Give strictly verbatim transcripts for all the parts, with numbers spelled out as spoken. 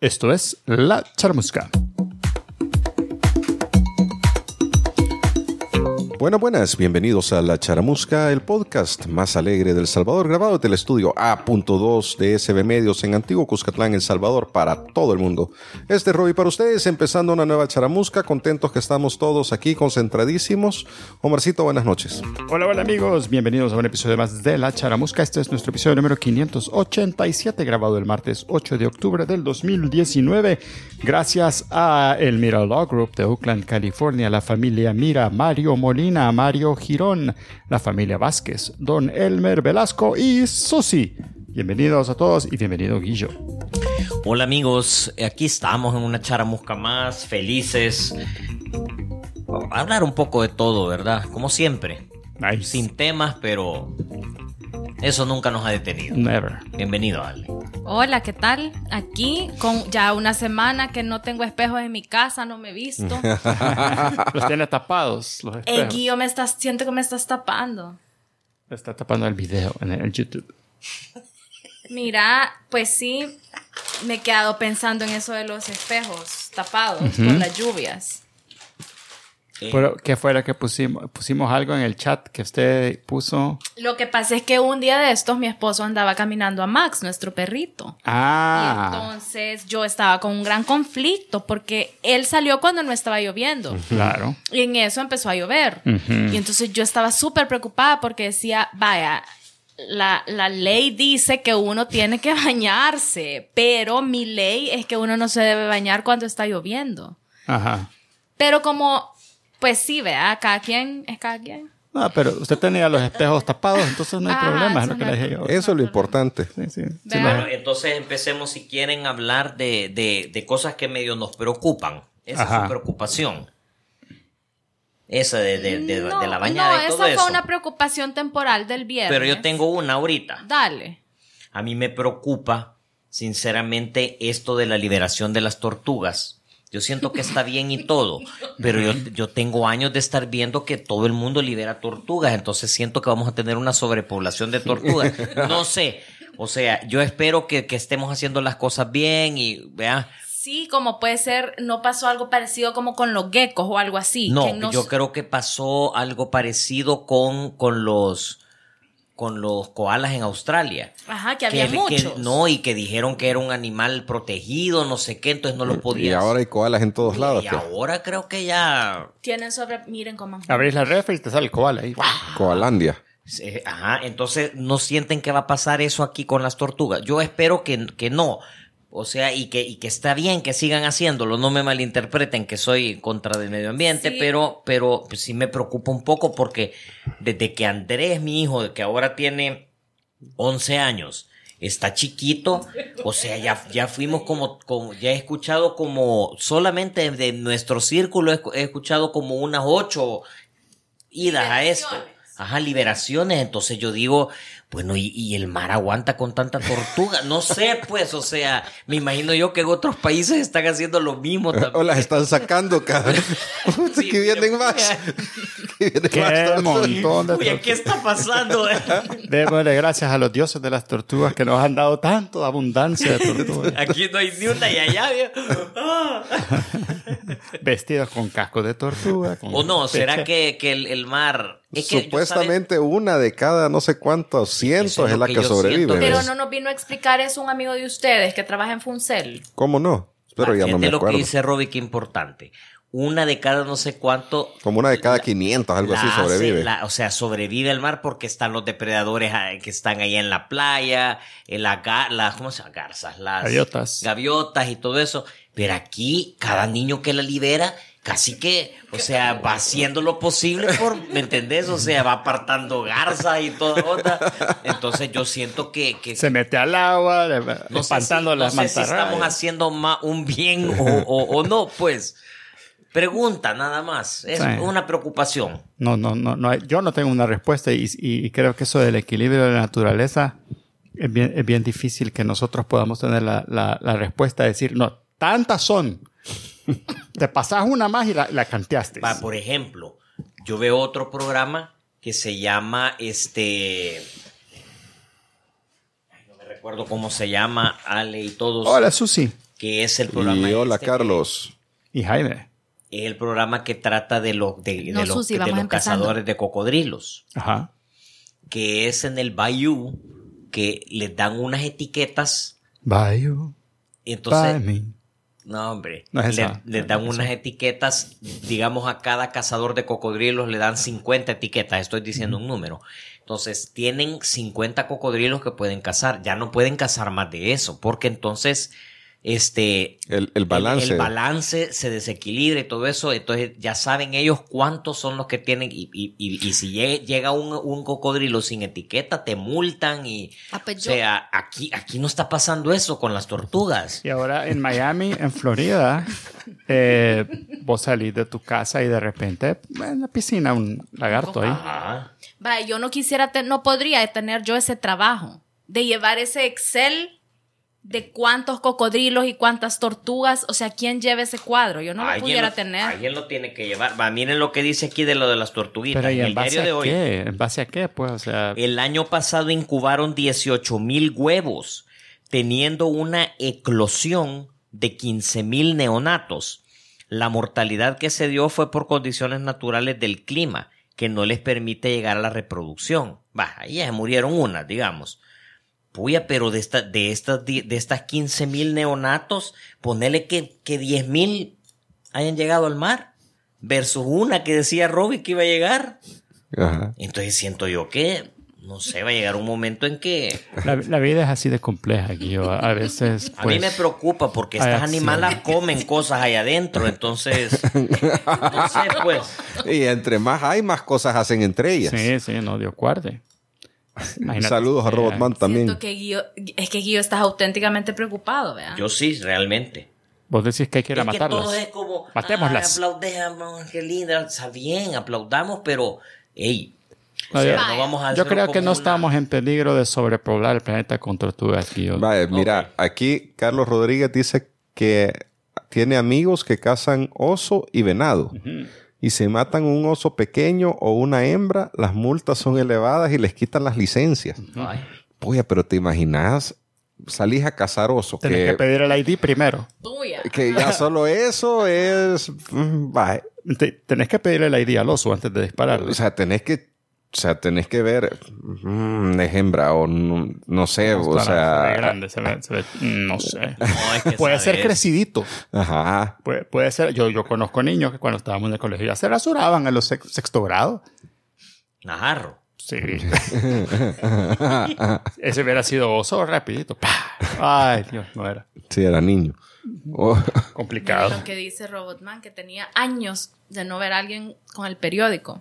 Esto es La Charamusca. Buenas, buenas, bienvenidos a La Charamusca, el podcast más alegre del Salvador, grabado desde el estudio A dos de S B Medios en Antiguo Cuscatlán, El Salvador, para todo el mundo. Este es Robbie para ustedes, empezando una nueva Charamusca, contentos que estamos todos aquí, concentradísimos. Omarcito, buenas noches. Hola, hola amigos, bienvenidos a un episodio más de La Charamusca. Este es nuestro episodio número quinientos ochenta y siete, grabado el martes ocho de octubre del dos mil diecinueve. Gracias a el Mira Law Group de Oakland, California, la familia Mira, Mario Molina, a Mario Girón, la familia Vázquez, Don Elmer Velasco y Susi. Bienvenidos a todos y bienvenido Guillo. Hola amigos, aquí estamos en una charamusca más, felices. Vamos a hablar un poco de todo, ¿verdad? Como siempre. Nice. Sin temas, pero eso nunca nos ha detenido. Never. Bienvenido, Ale. Hola, ¿qué tal? Aquí con ya una semana que no tengo espejos en mi casa, no me he visto. Los tiene tapados los Eh, espejos. Guillo, me estás, siento que me estás tapando. Está tapando el video en el YouTube. Mira, pues sí, me he quedado pensando en eso de los espejos tapados por las lluvias. Eh, Pero, ¿qué fue lo que pusimos? Pusimos algo en el chat que usted puso. Lo que pasa es que un día de estos mi esposo andaba caminando a Max, nuestro perrito. Ah. Y entonces yo estaba con un gran conflicto porque él salió cuando no estaba lloviendo. Claro. Y en eso empezó a llover. Uh-huh. Y entonces yo estaba súper preocupada porque decía, vaya, la, la ley dice que uno tiene que bañarse, pero mi ley es que uno no se debe bañar cuando está lloviendo. Ajá. Pero como, pues sí, vea, cada quien es cada quien. No, pero usted tenía los espejos tapados, entonces no hay Ah, problema. Es eso lo que no le hay dije yo. Eso es lo importante. Sí, sí. Sí, Vea. lo- Bueno, entonces empecemos si quieren hablar de, de, de cosas que medio nos preocupan. Esa Ajá. es su preocupación. Esa de, de, de, no, de la bañada no, y todo esa eso. fue una preocupación temporal del viernes. Pero yo tengo una ahorita. Dale. A mí me preocupa, sinceramente, esto de la liberación de las tortugas. Yo siento que está bien y todo, pero yo, yo tengo años de estar viendo que todo el mundo libera tortugas, entonces siento que vamos a tener una sobrepoblación de tortugas. No sé, o sea, yo espero que, que estemos haciendo las cosas bien y, vea. Sí, como puede ser, no pasó algo parecido como con los geckos o algo así. No, que nos... yo creo que pasó algo parecido con, con los... con los koalas en Australia. Ajá, que había que, muchos. que no, y que dijeron que era un animal protegido, no sé qué, entonces no lo Y podías. ahora hay koalas en todos lados. Y pues. ahora creo que ya... Tienen sobre... Miren cómo... Abrís la refri y te sale el koala ahí. Koalandia. eh, Ajá, entonces no sienten que va a pasar eso aquí con las tortugas. Yo espero que, que no. O sea, y que, y que está bien que sigan haciéndolo. No me malinterpreten que soy contra del medio ambiente, Sí. pero, pero pues, sí me preocupa un poco porque desde que Andrés, mi hijo, que ahora tiene once años, está chiquito, o sea, ya, ya fuimos como, como, ya he escuchado como, solamente de nuestro círculo he, he escuchado como unas ocho idas a esto. Ajá, liberaciones. Entonces yo digo, bueno, ¿y, y el mar aguanta con tanta tortuga? No sé, pues, o sea, me imagino yo que en otros países están haciendo lo mismo también. O las están sacando cada... Sí, que vienen pero- más. Que vienen Qué más. montón de Uy, ¿qué está pasando? Démosle gracias a los dioses de las tortugas que nos han dado tanto abundancia de tortugas. Aquí no hay ni una y allá. Ah. Vestidos con casco de tortuga. con- O no, ¿será que, que el, el mar... Es que, Supuestamente una de cada no sé cuántos cientos Eso es es lo la que que yo sobrevive. siento. Pero ¿ves? no nos vino a explicar eso un amigo de ustedes que trabaja en Funcel. ¿Cómo no? Pero ya no me lo que acuerdo. dice Robbie, que importante. Una de cada no sé cuánto... Como una de cada quinientos, algo la así hace- sobrevive. la- o sea, sobrevive al mar porque están los depredadores ah, que están ahí en la playa, en la, ga- las, ¿cómo se llama? Garzas, las Gaviotas. gaviotas y todo eso. Pero aquí, cada niño que la libera, casi que, o sea, va haciendo lo posible por, ¿me entendés? O sea, va apartando garzas y toda onda. Entonces yo siento que... que Se mete al agua, le- no sé, si, espantando no las sé si mantarrayas. estamos haciendo ma- un bien o, o, o no, pues. Pregunta, nada más. Es Sí. una preocupación. No, no, no, no hay- yo no tengo una respuesta y, y creo que eso del equilibrio de la naturaleza es bien, es bien difícil que nosotros podamos tener la, la, la respuesta de decir, no, tantas son. Te pasas una más y la, la canteaste. Va, por ejemplo, yo veo otro programa que se llama este... Ay, no me recuerdo cómo se llama, Ale y todos. Hola, Susi. que es el programa. Y hola, este Carlos. Y Jaime. Es el programa que trata de, los de, No, de los, Susi, de vamos los empezando. cazadores de cocodrilos. Ajá. Que es en el Bayou, que les dan unas etiquetas. Bayou. Entonces, By me. no, hombre, No es le- esa. les dan No es unas esa. etiquetas, digamos, a cada cazador de cocodrilos le dan cincuenta etiquetas, estoy diciendo un número. Entonces, tienen cincuenta cocodrilos que pueden cazar, ya no pueden cazar más de eso, porque entonces, este, El, el balance. El, el balance se desequilibra y todo eso, entonces ya saben ellos cuántos son los que tienen y, y, y, y si llega, llega un, un cocodrilo sin etiqueta, te multan y, Ah, pues o yo- sea, aquí, aquí no está pasando eso con las tortugas. Y ahora en Miami, en Florida, eh, vos salís de tu casa y de repente en la piscina un lagarto ahí. Ajá. Vaya, yo no quisiera, te- no podría tener yo ese trabajo de llevar ese Excel de cuántos cocodrilos y cuántas tortugas. O sea, ¿quién lleva ese cuadro? Yo no lo Alguien pudiera lo- tener. Alguien lo tiene que llevar. Va, miren lo que dice aquí de lo de las tortuguitas. Pero ¿y en en el base diario a de hoy. qué? ¿En base a qué? Pues, o sea, El año pasado incubaron dieciocho mil huevos, teniendo una eclosión de quince mil neonatos. La mortalidad que se dio fue por condiciones naturales del clima, que no les permite llegar a la reproducción. Va, ahí ya se murieron unas, digamos. Puya, pero de, esta, de, estas, di- de estas quince mil neonatos, ponele que, que diez mil hayan llegado al mar, versus una que decía Robbie que iba a llegar. Ajá. Entonces siento yo que, no sé, va a llegar un momento en que la, la vida es así de compleja, Guillo. A a veces, a pues, mí me preocupa porque hay estas acción. animalas comen cosas ahí adentro, entonces, no sé, pues. Y entre más hay, más cosas hacen entre ellas. sí, sí, no, Dios guarde. Imagínate, Saludos a eh, Robotman también. Siento que Guillo, es que Guillo estás auténticamente preocupado, ¿verdad? Yo sí, realmente. Vos decís que hay que ir a Es que matarlas. todo es como, Matémoslas. ay, aplaudemos, qué linda, está bien, aplaudamos, pero, hey, o No, sea, yo- no vamos a Yo hacerlo creo que como no una- estamos en peligro de sobrepoblar el planeta con tortugas, Guillo. Vale, mira, Ok. aquí Carlos Rodríguez dice que tiene amigos que cazan oso y venado. Y si matan un oso pequeño o una hembra, las multas son elevadas y les quitan las licencias. Ay, Oye, pero te imaginas, salís a cazar oso. Tenés que, Que, pedir el I D primero. Tuya. que ya solo eso es... mm, vaya. Te- tenés que pedir el I D al oso antes de dispararle. O sea, tenés que... O sea, tenés que ver... Mm, es hembra o no, no sé, o Claro, se ve sea... grande, se ve, se ve- no sé. no, es que Puede ser sabes, crecidito. Ajá. Puede, puede ser. Yo, yo conozco niños que cuando estábamos en el colegio ya se rasuraban en los sex- sexto grado. Najarro. Sí. Ese hubiera sido oso rapidito. ¡Pah! Ay, Dios, no era. Sí, era niño. Oh, Complicado. Lo que dice Robotman, que tenía años de no ver a alguien con el periódico.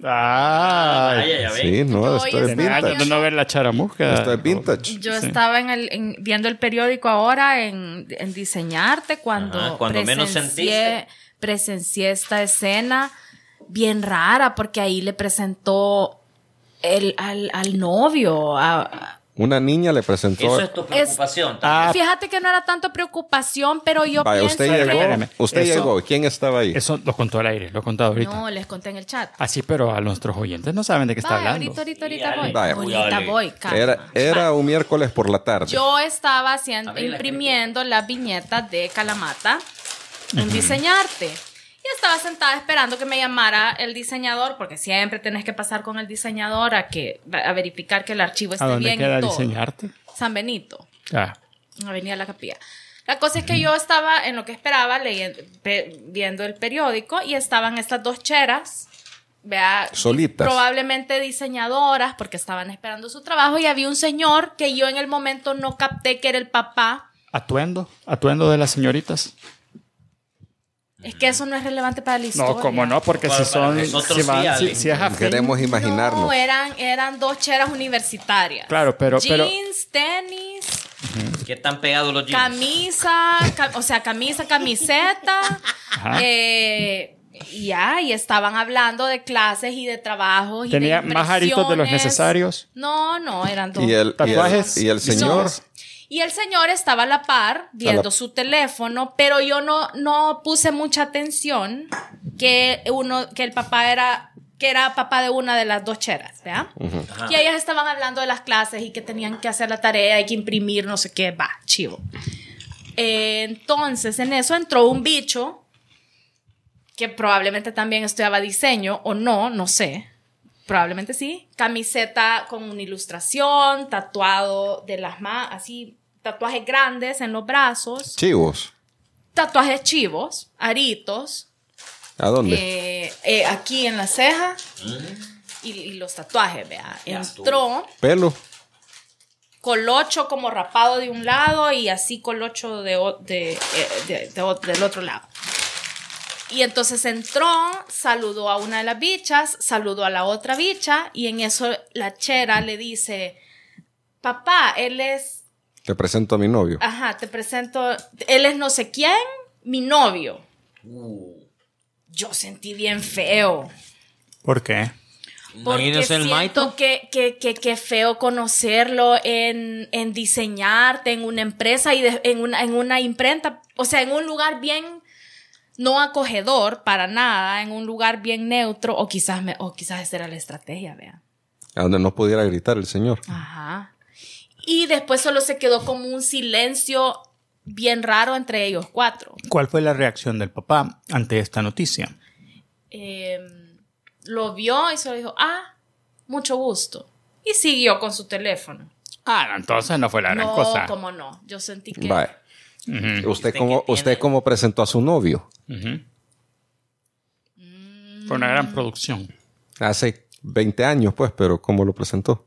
Ay. Ay, ya ven. sí, no, Yo esto hoy es Tenía años de vintage. no ver la charamusca. Esto es vintage. Yo Sí. estaba en el, en- viendo el periódico ahora en, en Diseñarte cuando, Ajá, cuando menos sentiste. presencié esta escena bien rara porque ahí le presentó el, al, al novio. a- Una niña le presentó... Eso es tu preocupación. Ah, Fíjate que no era tanto preocupación, pero yo Vaya, pienso usted que- llegó. Espérame, Usted eso- llegó. ¿Quién estaba ahí? Eso lo contó al aire, lo he contado ahorita. No, les conté en el chat. Así, pero a nuestros oyentes no saben de qué está Vaya, hablando. ahorita, ahorita, ahorita Dale. voy. Vaya. Ahorita Dale. voy, calma. Era, era un miércoles por la tarde. Yo estaba haciendo, A ver, la imprimiendo las viñetas de Kalamata en Diseñarte. Y estaba sentada esperando que me llamara el diseñador, porque siempre tenés que pasar con el diseñador a que a verificar que el archivo esté ¿A dónde bien queda y todo. diseñarte? San Benito, Ah, Avenida La Capilla. La cosa es que yo estaba en lo que esperaba, leyendo, pe- viendo el periódico, y estaban estas dos cheras, vea, Solitas. probablemente diseñadoras, porque estaban esperando su trabajo, y había un señor que yo en el momento no capté que era el papá. atuendo, atuendo de las señoritas. Es que eso no es relevante para la historia. No, como no, porque Para- si para son, nosotros si, van- sí, si- Ale. si es afín, Queremos imaginarnos. No, eran, eran dos cheras universitarias. Claro, pero- pero- Jeans, tenis, ¿Qué tan pegados los jeans? camisa, ca- o sea, camisa, camiseta. Ajá. eh, y ya, y estaban hablando de clases y de trabajos. Y tenía de más aritos de los impresiones. necesarios. No, no, eran dos. Y el, y el, Tatuajes. y el señor... No. Y el señor estaba a la par viendo A la- su teléfono, pero yo no, no puse mucha atención que uno, que el papá era, que era papá de una de las dos cheras, ¿verdad? Ajá. Y ellas estaban hablando de las clases y que tenían que hacer la tarea y que imprimir no sé qué, va, chivo. Eh, entonces, en eso entró un bicho que probablemente también estudiaba diseño o no, no sé. Probablemente sí. Camiseta con una ilustración, tatuado de las manos, así, tatuajes grandes en los brazos. Chivos. Tatuajes chivos, aritos. ¿A dónde? Eh, eh, aquí en la ceja. Mm. Y, y los tatuajes, vea. Ya entró. Estuvo. Pelo. Colocho como rapado de un lado y así colocho de, de, de, de, de, del otro lado. Y entonces entró, saludó a una de las bichas, saludó a la otra bicha y en eso la chera le dice, papá, él es... Te presento a mi novio. Ajá, te presento, él es no sé quién, mi novio. Uh. Yo sentí bien feo. ¿Por qué? Porque el siento maito. que, que, que, que feo conocerlo en, en diseñarte en una empresa y de, en, una, en una imprenta, o sea, en un lugar bien no acogedor para nada, en un lugar bien neutro, o quizás, me, o quizás esa era la estrategia, vean. A donde no pudiera gritar el señor. Ajá. Y después solo se quedó como un silencio bien raro entre ellos cuatro. ¿Cuál fue la reacción del papá ante esta noticia? Eh... Lo vio y solo dijo, ah, mucho gusto. Y siguió con su teléfono. Ah, no, entonces no fue la gran no, cosa. No, cómo no. Yo sentí que... Vale. Uh-huh. ¿Usted, cómo, ¿Usted cómo presentó a su novio? Uh-huh. Mm. Fue una gran producción. Hace veinte años, pues, pero ¿cómo lo presentó?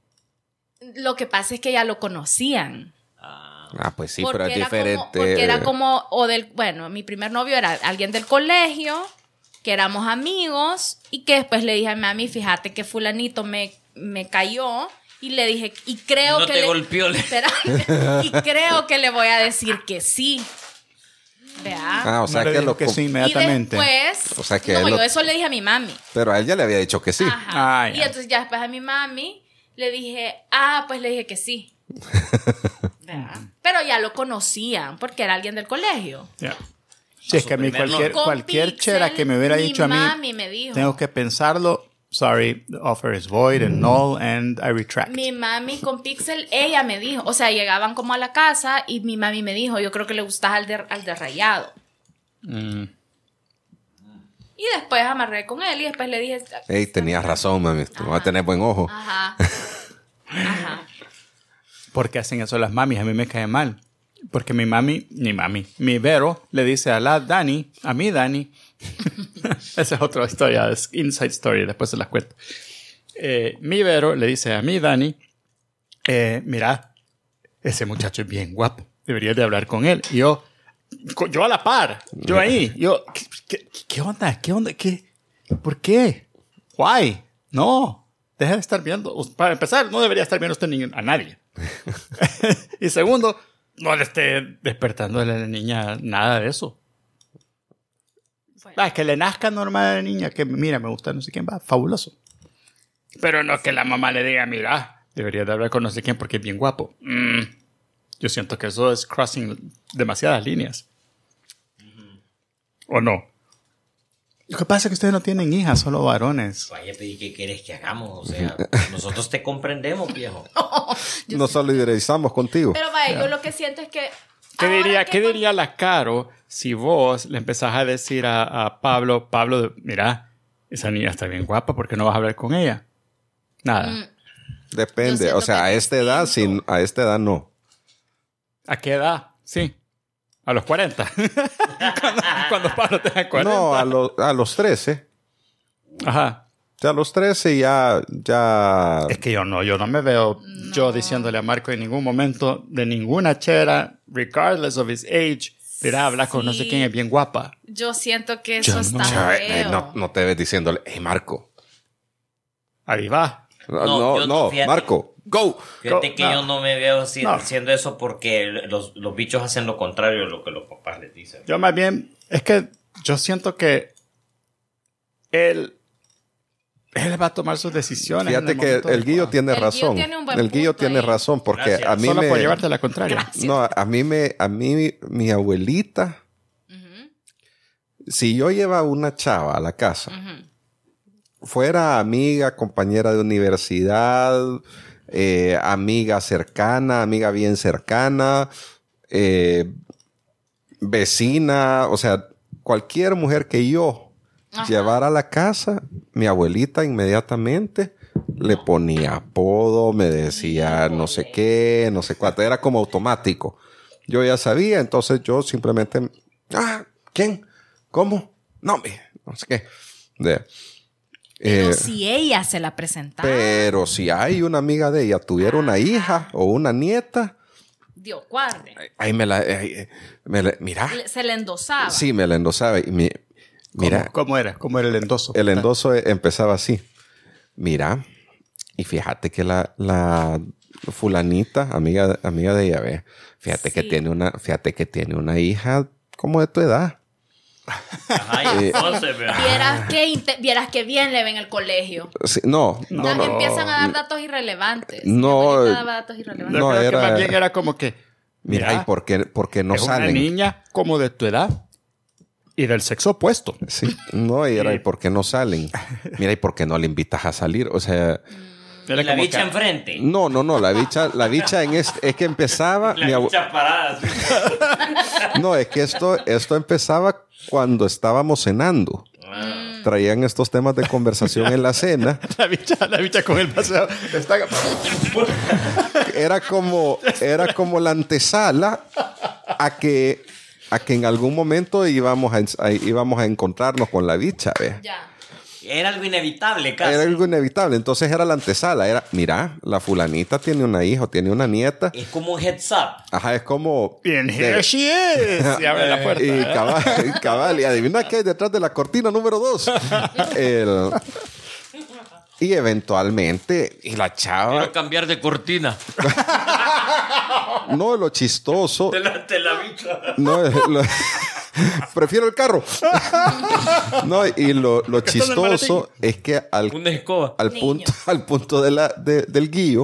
Lo que pasa es que ya lo conocían. Ah, pues sí, porque pero es era diferente. Como, porque era como... O del, bueno, mi primer novio era alguien del colegio... que éramos amigos y que después le dije a mi mami, fíjate que fulanito me, me cayó y le dije, y creo no que te le, golpeó. espérate, y creo que le voy a decir que sí. Vea. Ah, o sea no que lo que sí inmediatamente. Y después, o sea que no, lo... yo eso le dije a mi mami. Pero a él ya le había dicho que sí. Ajá. Ah, y entonces ya después a mi mami le dije, ah, pues le dije que sí. Vea. Pero ya lo conocían porque era alguien del colegio. Yeah. Si es que a mí cualquier, cualquier chera que me hubiera dicho a mí, me dijo, tengo que pensarlo, sorry, the offer is void and null and I retract. Mi mami con Pixel, ella me dijo, o sea, llegaban como a la casa y mi mami me dijo, yo creo que le gustaba al de, al de rayado. Mm. Y después amarré con él y después le dije... Ey, tenías razón, mami, tú vas a tener buen ojo. Ajá. Ajá. ¿Por qué hacen eso las mamis? A mí me cae mal. Porque mi mami, mi mami, mi Vero le dice a la Dani, a mí Dani, esa es otra historia, es inside story, después se las cuento. Eh, mi Vero le dice a mí Dani, eh, mira, ese muchacho es bien guapo, deberías de hablar con él. Y yo, yo a la par, yo ahí, yo, ¿qué, qué, qué onda? ¿Qué onda? ¿Qué? ¿Por qué? Why? No, deja de estar viendo. Para empezar, no debería estar viendo usted ni a nadie. Y segundo, no le esté despertando a la niña nada de eso. Bueno. Ah, que le nazca normal a la niña, que mira, me gusta no sé quién, va, fabuloso. Pero no que la mamá le diga, mira, debería de hablar con no sé quién porque es bien guapo. Mm, yo siento que eso es crossing demasiadas líneas. Uh-huh. ¿O no? Lo que pasa es que ustedes no tienen hijas, solo varones. Vaya, pero ¿qué quieres que hagamos? O sea, nosotros te comprendemos, viejo. No, Nos solidarizamos contigo. Pero vaya, yeah. Yo lo que siento es que... ¿Qué diría, ¿qué con... diría la Caro si vos le empezás a decir a, a Pablo, Pablo, mira, esa niña está bien guapa, ¿por qué no vas a hablar con ella? Nada. Mm. Depende, o sea, a esta edad, sí, a esta edad no. ¿A qué edad? Sí. A los cuarenta. cuando, cuando Pablo tenga cuarenta. No, a, lo, a los trece. Ajá. O sea, a los trece ya, ya... Es que yo no, yo no me veo no. yo diciéndole a Marco en ningún momento de ninguna chera, regardless of his age, mira, habla con sí. no sé quién es bien guapa. Yo siento que eso yo está no. feo. Eh, no, no te ves diciéndole, hey, Marco. Ahí va. No, no, no, no fíjate, Marco, go. Fíjate go. que no. yo no me veo si, no. haciendo eso porque los, los bichos hacen lo contrario de lo que los papás les dicen. Yo más bien, es que yo siento que él, él va a tomar sus decisiones. Fíjate que el, el Guillo tiene el razón. Guillo tiene el Guillo tiene ahí. razón porque Gracias. a mí Solo me... por llevarte la contraria. Gracias. No, a mí me, a mí mi abuelita, uh-huh. si yo llevaba una chava a la casa, uh-huh. fuera amiga, compañera de universidad, eh, amiga cercana, amiga bien cercana, eh, vecina, o sea, cualquier mujer que yo Ajá. llevara a la casa, mi abuelita inmediatamente le ponía apodo, me decía no sé qué, no sé cuánto, era como automático. Yo ya sabía, entonces yo simplemente, ah, ¿quién? ¿Cómo? No, no sé qué. De, pero eh, si ella se la presentaba. Pero si hay una amiga de ella, tuviera una hija o una nieta. Dios guarde. Ahí me la, ahí, me la, mira. Se le endosaba. Sí, me la endosaba. Y mi, mira. ¿Cómo, ¿Cómo era? ¿Cómo era el endoso? El endoso empezaba así. Mira, y fíjate que la, la fulanita, amiga, amiga de ella, ve, fíjate sí. que tiene una, fíjate que tiene una hija como de tu edad. Ajá, y entonces, vieras que vieras que bien le ven el colegio. Sí, no, no, no, no. Empiezan a dar datos irrelevantes. No, daba datos irrelevantes. No, era, que más bien era como que mira, mira ¿y por qué, por qué no es salen? Una niña como de tu edad y del sexo opuesto. Sí, no, y era, ¿y por qué no salen? Mira, ¿y por qué no le invitas a salir? O sea, ¿y la bicha que... enfrente? No, no, no, la bicha, la bicha en es, es que empezaba. La mi bicha abu... parada. No, es que esto, esto empezaba cuando estábamos cenando. Ah. Traían estos temas de conversación en la cena. La bicha, la bicha con el paseo. Está... Era como, era como la antesala a que, a que en algún momento íbamos a, a, íbamos a encontrarnos con la bicha, ¿ves? Ya. Era algo inevitable, casi. Era algo inevitable. Entonces era la antesala. Era, mira, la fulanita tiene una hija, tiene una nieta. Es como un heads up. Ajá, es como... Bien, here de... she is. Y abre la puerta. Y cabal, cabal, y adivina qué hay detrás de la cortina número dos. El... Y eventualmente, y la chava... Quiero cambiar de cortina. No, lo chistoso... Te la, te la bicha. No, lo... Prefiero el carro. No, y lo, lo chistoso es que al, Una escoba. al punto, al punto de la, de, del guío,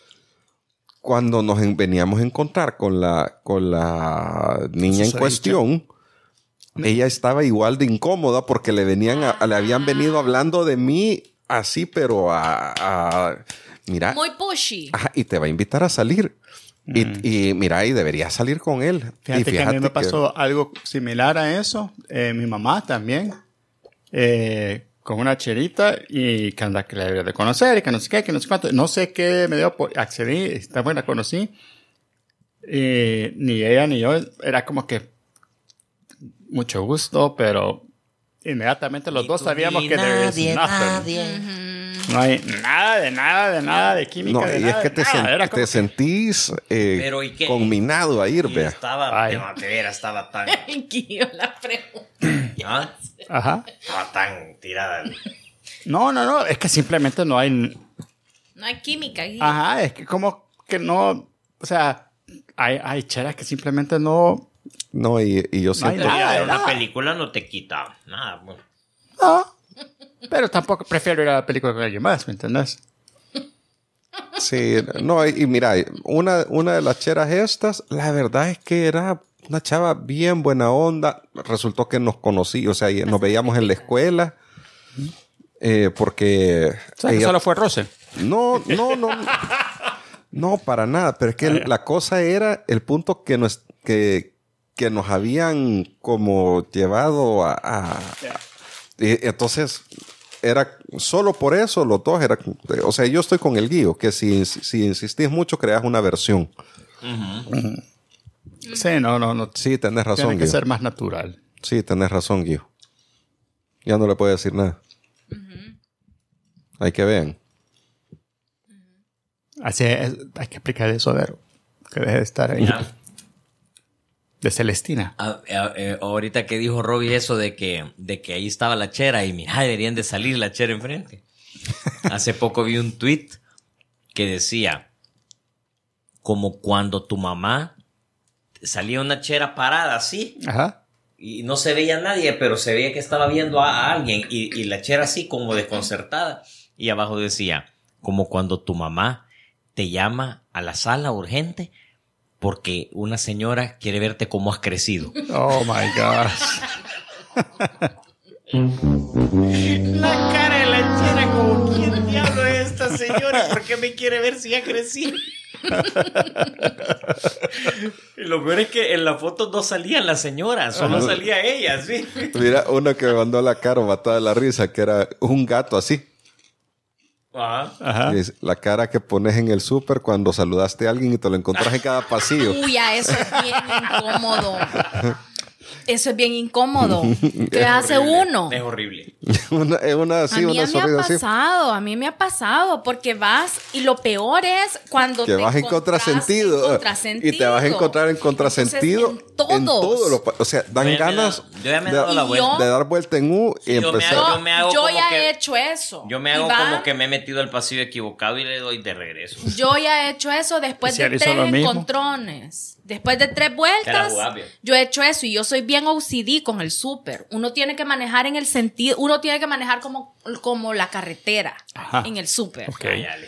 cuando nos en, veníamos a encontrar con la, con la niña en cuestión, ella estaba igual de incómoda porque le venían a, le habían venido hablando de mí así, pero a, a mira. Muy pushy. Ajá, y te va a invitar a salir. Mm. Y, y mira, y deberías salir con él. Fíjate, y fíjate que a mí me que... pasó algo similar a eso. Eh, mi mamá también. Eh, con una cherita y que anda que la debería de conocer y que no sé qué, que no sé cuánto. No sé qué me dio por... Accedí, esta buena la conocí. Y ni ella ni yo. Era como que... Mucho gusto, pero... Inmediatamente los dos sabíamos que nadie, nadie. No hay nada de nada, de nada, de química. No, de y nada, es que te, sen te que... sentís eh, Pero, ¿y qué? conminado a ir, vea. Estaba, de manera, estaba tan... Guío, la pregunta. ¿Ah? Ajá. Estaba tan tirada. No, no, no, es que simplemente no hay... No hay química. Guío. Ajá, es que como que no... O sea, hay, hay cheras que simplemente no... No, y, y yo siento... No nada, una película no te quita nada. Bueno. No, pero tampoco prefiero ir a la película con alguien más, ¿me entiendes? Sí, no, y, y mira, una, una de las cheras estas, la verdad es que era una chava bien buena onda. Resultó que nos conocí, o sea, nos veíamos en la escuela. Eh, porque... O sea, que ella... solo fue roce. No, no, no. No, para nada. Pero es que el, la cosa era el punto que nos... Que, que nos habían como llevado a... a yeah. y, entonces, era solo por eso los dos, era, o sea, yo estoy con el guío, que si, si insistís mucho, creas una versión. Uh-huh. Uh-huh. Sí, no, no, no. Sí, tenés razón, Tiene que Guío. ser más natural. Sí, tenés razón, Guío. Ya no le puedo decir nada. Uh-huh. Hay que vean. Así es, hay que explicar eso, a ver, que deje de estar ahí. Yeah. De Celestina. A, a, a, ahorita que dijo Robbie eso de que, de que ahí estaba la chera y mira, deberían de salir la chera enfrente. Hace poco vi un tweet que decía, como cuando tu mamá salía una chera parada así. Ajá. Y no se veía a nadie, pero se veía que estaba viendo a, a alguien y, y la chera así como desconcertada. Y abajo decía, como cuando tu mamá te llama a la sala urgente porque una señora quiere verte cómo has crecido. Oh, my gosh. La cara de la chera como, ¿quién diablo es esta señora, ¿por qué me quiere ver si ya crecí? Y lo peor es que en la foto no salían las señoras, solo Ajá. salía ella, sí. Mira, uno que me mandó la cara matada de la risa, que era un gato así. Ajá. Ajá. Es la cara que pones en el súper cuando saludaste a alguien y te lo encontrás en cada pasillo. Uy, a eso es bien incómodo. Eso es bien incómodo. ¿Qué hace Horrible. uno? Es horrible. Una, es una A así, mí una me ha sonrisa así. pasado, a mí me ha pasado, porque vas y lo peor es cuando Que te vas en encontrás contrasentido. en contrasentido. Y te vas a encontrar en contrasentido Entonces, en todos. todo lo pa- o sea, dan Yo ya me he ganas dado- yo ya me he de, dado la Y vuelta. de dar vuelta en U y Sí, yo me empezar. hago- Yo, yo me hago yo como ya que- he hecho eso. Yo me Y hago va- como que me he metido al pasillo equivocado y le doy de regreso. Yo ya he hecho eso después ¿Y si de él hizo tres lo mismo? encontrones. Después de tres Te la vueltas, jugás bien. yo he hecho eso y yo soy bien O C D con el súper. Uno tiene que manejar en el sentido, uno tiene que manejar como, como la carretera Ajá. en el súper. Ok. Ay, Ale.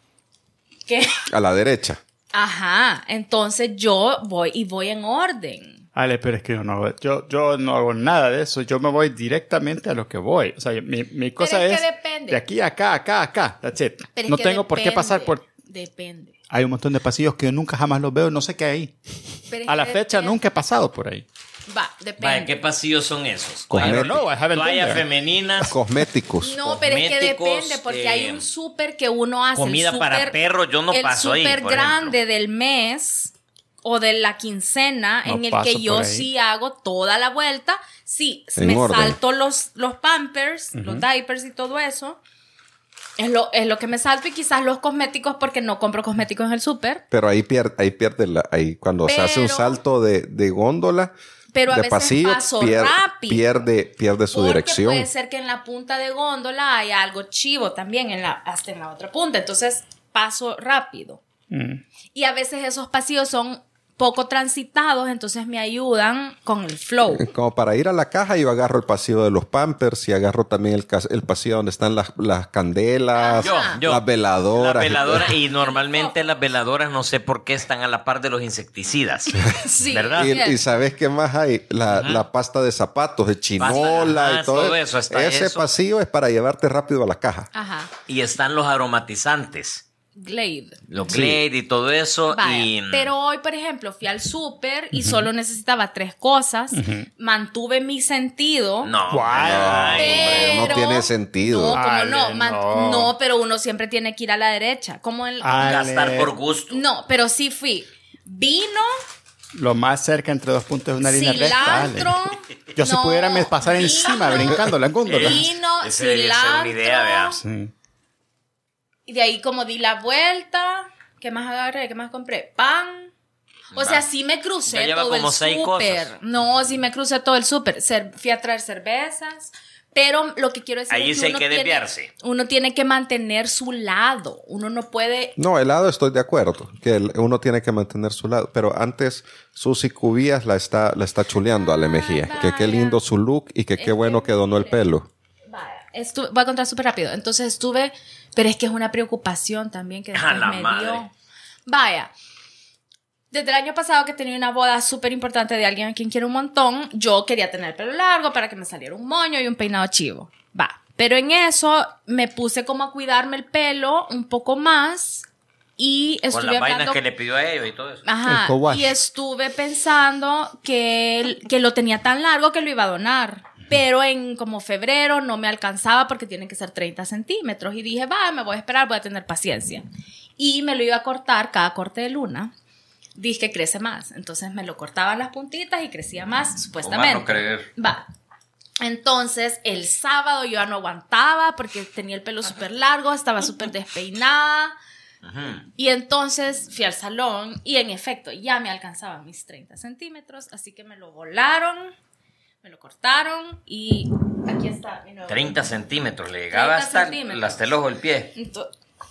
Que- A la derecha. Ajá, entonces yo voy y voy en orden. Ale, pero es que yo no, hago- yo, yo no hago nada de eso. Yo me voy directamente a lo que voy. O sea, mi, mi cosa es es, que depende. de aquí a acá, acá, acá. That's it. Pero es No que tengo por qué depende, pasar por... Depende. Hay un montón de pasillos que yo nunca jamás los veo. No sé qué hay ahí. Pero es A la que fecha depende. nunca he pasado por ahí. Va, depende. Vaya, ¿qué pasillos son esos? Con- I don't know. I haven't been Toallas there. femeninas, Cosméticos. No, pero es que cosméticos, depende, porque eh, hay un súper que uno hace. comida el para súper- perros, yo no paso ahí, El súper por grande del mes o de la quincena, No en el paso que yo por ahí. sí hago toda la vuelta. Sí, En me orden. salto los, los pampers, los diapers y todo eso. Es lo, es lo que me salto y quizás los cosméticos porque no compro cosméticos en el súper. Pero ahí pierde, ahí pierde la, ahí cuando se hace un Pero- salto de, de góndola, Pero a de veces pasillo, paso pier- rápido. pierde, pierde su Porque dirección. puede ser que en la punta de góndola hay algo chivo también, en la, hasta en la otra punta. Entonces paso rápido. Mm. Y a veces esos pasillos son poco transitados, entonces me ayudan con el flow. Como para ir a la caja, yo agarro el pasillo de los Pampers y agarro también el, cas- el pasillo donde están las, las candelas, Yo, yo. las veladoras. Las y veladoras, todo. y normalmente las veladoras no sé por qué están a la par de los insecticidas. Sí, ¿Verdad? Y, bien. y ¿sabes qué más hay? La, la pasta de zapatos, de chinola Ajá, y todo, todo eso, está Ese eso. pasillo es para llevarte rápido a la caja. Ajá. Y están los aromatizantes, Glade. los Sí. Glade y todo eso. Vaya, y pero hoy, por ejemplo, fui al súper y solo necesitaba tres cosas. Mantuve mi sentido. no, ¿Cuál? ay, hombre, no pero- tiene sentido. No, como Ale, no, Man- no. no, pero uno siempre tiene que ir a la derecha. Como el. Ale. gastar por gusto. No, pero sí fui. Vino, Lo más cerca entre dos puntos de una línea recta. Ale. cilantro. Yo si no, pudiera me pasar vino, encima brincando la góndola. Vino, Esa debería ser una idea, vea. cilantro. Sí. Y de ahí como di la vuelta. ¿Qué más agarré? ¿Qué más compré? Pan. O Va. sea, sí me crucé Ya lleva todo el como seis súper. cosas. No, sí me crucé todo el súper. Cer- Fui a traer cervezas. Pero lo que quiero decir Ahí es sí que hay uno que tiene- desviarse. Uno tiene que mantener su lado. Uno no puede... No, helado estoy de acuerdo, que el- uno tiene que mantener su lado. Pero antes Susi Cubías la está, la está chuleando a Ale Mejía. Ah, Que qué vaya. lindo su look y que qué Es bueno que que donó el mire. pelo. Vaya, estuve- voy a contar súper rápido. Entonces estuve... Pero es que es una preocupación también que A después la me madre. dio. Vaya. Desde el año pasado que tenía una boda súper importante de alguien a quien quiero un montón, yo quería tener el pelo largo para que me saliera un moño y un peinado chivo. Va. Pero en eso me puse como a cuidarme el pelo un poco más y Con estuve las vainas hablando... que le pidió a ellos y todo eso. Ajá, El co-wash. y estuve pensando que, él- que lo tenía tan largo que lo iba a donar. Pero en como febrero no me alcanzaba porque tienen que ser treinta centímetros. Y dije, va, me voy a esperar, voy a tener paciencia. Y me lo iba a cortar cada corte de luna. Dije que crece más. Entonces me lo cortaban las puntitas y crecía más, supuestamente. no creer. Va. Entonces, el sábado yo ya no aguantaba porque tenía el pelo súper largo, estaba súper despeinada. Ujú. Y entonces fui al salón y en efecto ya me alcanzaban mis treinta centímetros, así que me lo volaron, me lo cortaron y aquí está mi nuevo. treinta centímetros, le llegaba treinta hasta, centímetros. hasta el ojo del pie. Ento-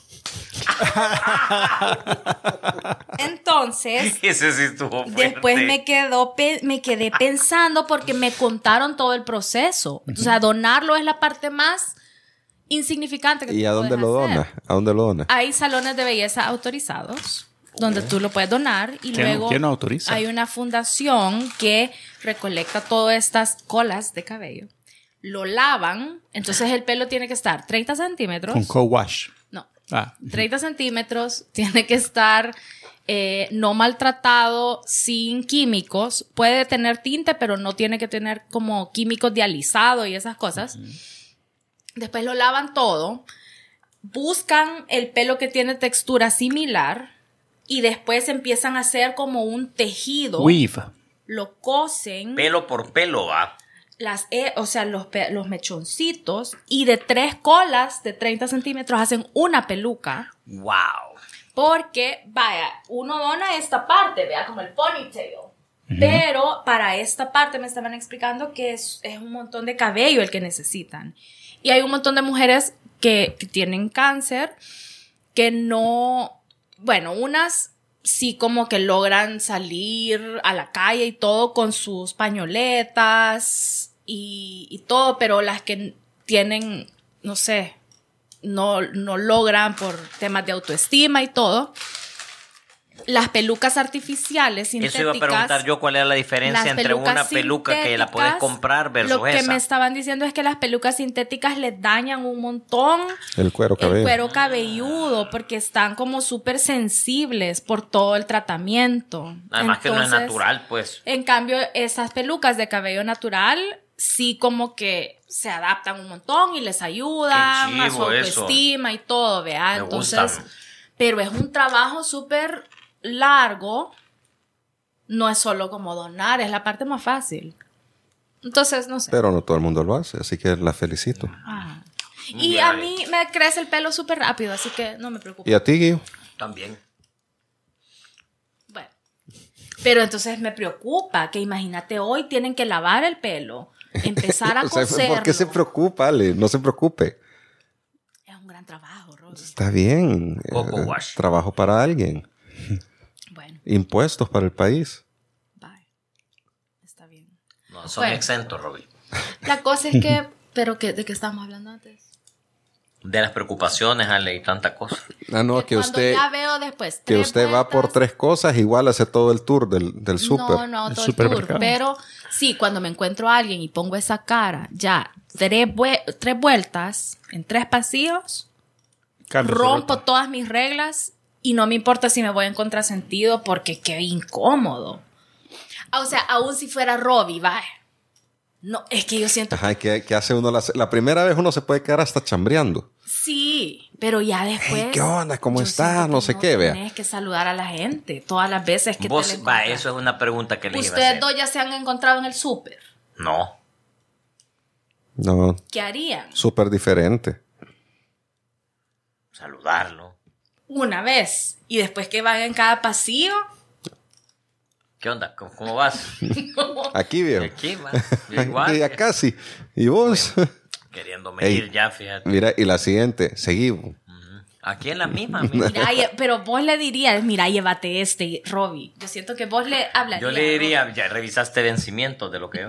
Entonces, Ese sí estuvo fuerte. después me, quedó pe- me quedé pensando porque me contaron todo el proceso. O sea, donarlo es la parte más insignificante que ¿Y tú a dónde puedes lo hacer. dona? ¿A dónde lo dona? Hay salones de belleza autorizados donde tú lo puedes donar y ¿Quién- luego quién lo autoriza? hay una fundación que recolecta todas estas colas de cabello, lo lavan, entonces el pelo tiene que estar treinta centímetros, Con co-wash. no, Ah. treinta centímetros, tiene que estar eh, no maltratado, sin químicos. Puede tener tinte, pero no tiene que tener como químicos de alisado y esas cosas. Uh-huh. Después lo lavan todo. Buscan el pelo que tiene textura similar y después empiezan a hacer como un tejido. Weave. Lo cosen. Pelo por pelo, va. Las, eh, o sea, los, los mechoncitos, y de tres colas de treinta centímetros hacen una peluca. ¡Wow! Porque, vaya, uno dona esta parte, vea, como el ponytail. Uh-huh. Pero para esta parte me estaban explicando que es, es un montón de cabello el que necesitan. Y hay un montón de mujeres que, que tienen cáncer, que no, bueno, unas sí como que logran salir a la calle y todo con sus pañoletas y, y todo, pero las que tienen, no sé, no, no logran por temas de autoestima y todo. Las pelucas artificiales sintéticas. Eso iba a preguntar yo, cuál era la diferencia entre una peluca que la puedes comprar versus esa. Lo que esa. Me estaban diciendo es que las pelucas sintéticas les dañan un montón el cuero cabelludo, el cuero cabelludo porque están como súper sensibles por todo el tratamiento. Además Entonces, que no es natural, pues. En cambio, esas pelucas de cabello natural sí como que se adaptan un montón y les ayudan a su autoestima eso. Y todo, ¿vea? Me Entonces, gustan. Pero es un trabajo súper largo, no es solo como donar, es la parte más fácil. Entonces, no sé. Pero no todo el mundo lo hace, así que la felicito. Ah. Y a mí me crece el pelo súper rápido, así que no me preocupo. ¿Y a ti, Guillo? También. Bueno, pero entonces me preocupa que imagínate, hoy tienen que lavar el pelo, empezar a o sea, coserlo. ¿por qué se preocupa, Ale? No se preocupe. Es un gran trabajo, Robbie. Está bien. Coco eh, wash. Trabajo para alguien. Bueno. Impuestos para el país. Bye. Está bien. No, son bueno, exentos, Robbie. La cosa es que, pero que, ¿de qué estábamos hablando antes? De las preocupaciones, Ale, y tanta cosa. Ah, no, que que usted, ya veo después que usted va por tres cosas, igual hace todo el tour del, del súper. No, no, todo el tour. Pero sí, cuando me encuentro a alguien y pongo esa cara, ya tres, vue- tres vueltas en tres pasillos, Cambio rompo todas mis reglas y no me importa si me voy en contrasentido porque qué incómodo. O sea, aún si fuera Robbie, vaya. No, es que yo siento... Ajá, que, que hace uno la, la primera vez uno se puede quedar hasta chambreando. Sí, pero ya después... Hey, ¿qué onda? ¿Cómo yo estás? siento No que sé qué, vea. Tienes que saludar a la gente todas las veces que Vos, te la va, encontrás. eso es una pregunta que le iba a Ustedes hacer. dos ya se han encontrado en el súper. No. No, ¿Qué harían? súper diferente. Saludarlo. Una vez. Y después que van en cada pasillo... ¿Qué onda? ¿Cómo, cómo vas? Aquí, viejo. Aquí, man. Igual. Ya casi. ¿Y vos? Bueno, queriendo medir Ey, ya, fíjate. Mira, y la siguiente, seguimos. Uh-huh. Aquí en la misma. Mira. Mira, lle- pero vos le dirías, mira, llévate este, Robbie. Yo siento que vos le hablarías. Yo le diría, ya revisaste vencimientos de lo que va.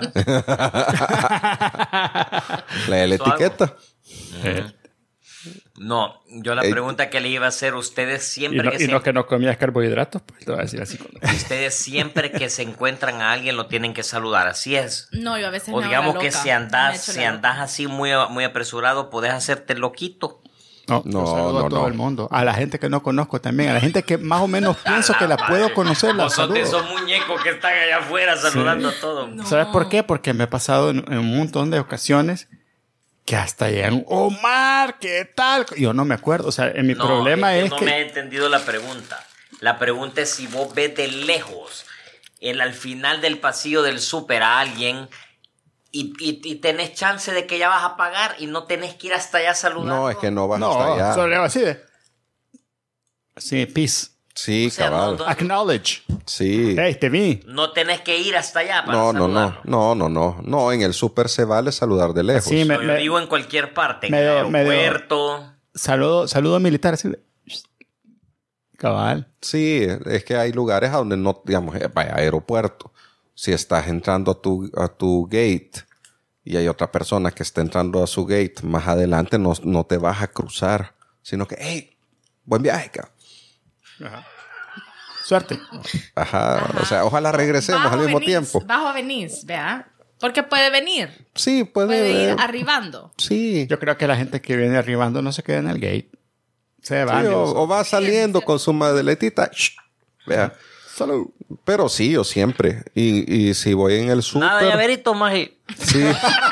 La de la ¿Hizo algo? etiqueta. Uh-huh. No, yo la Ey. pregunta que le iba a hacer, ustedes Y siempre no, que y se... no que no comías carbohidratos, pues te voy a decir así. Ustedes siempre que se encuentran a alguien lo tienen que saludar, así es. No, yo a veces O me hago digamos la que loca. si Me andas, echo si la andas loca. así muy, muy apresurado, podés hacerte loquito. No, No, yo saludo no, a todo no. el mundo. A la gente que no conozco también. A la gente que más o menos pienso que la puedo conocer, la Vos sos de saludo. esos muñecos que están allá afuera saludando a todos. No. ¿Sabes por qué? Porque me ha pasado en, en un montón de ocasiones que hasta llegan, Omar, ¿qué tal? Yo no me acuerdo. O sea, en mi No, problema es es que que... no me he entendido la pregunta. La pregunta es si vos ves de lejos, el, al final del pasillo del súper a alguien y, y, y tenés chance de que ya vas a pagar y no tenés que ir hasta allá a saludar. No, es que no vas hasta No, allá. solo le hago así de... Sí, peace. Sí, O sea, cabal. no, no. Acknowledge. Sí. Hey, te vi. No tenés que ir hasta allá para No, no, no. saludarlo. No, no, no. No, en el súper se vale saludar de lejos. Sí, me- No, yo digo en cualquier parte, en medio- el medio- aeropuerto. Saludo, saludo militar. Así de... Cabal. Sí, es que hay lugares a donde no, digamos, eh, vaya, aeropuerto. Si estás entrando a tu, a tu gate y hay otra persona que está entrando a su gate, más adelante no, no te vas a cruzar, sino que, hey, buen viaje, cabrón. Ajá. Suerte. Ajá, Ajá. o sea, ojalá regresemos Bajo al mismo venís, tiempo. Bajo venís, vea. Porque puede venir. Sí, puede, Puede ir eh, arribando. Sí. Yo creo que la gente que viene arribando no se queda en el gate. Se van. Sí, o, o va saliendo con su madeletita. Shh, vea. Salud. Pero sí, yo siempre. Y, y si voy en el súper... Nada, llaverito, maje. Sí.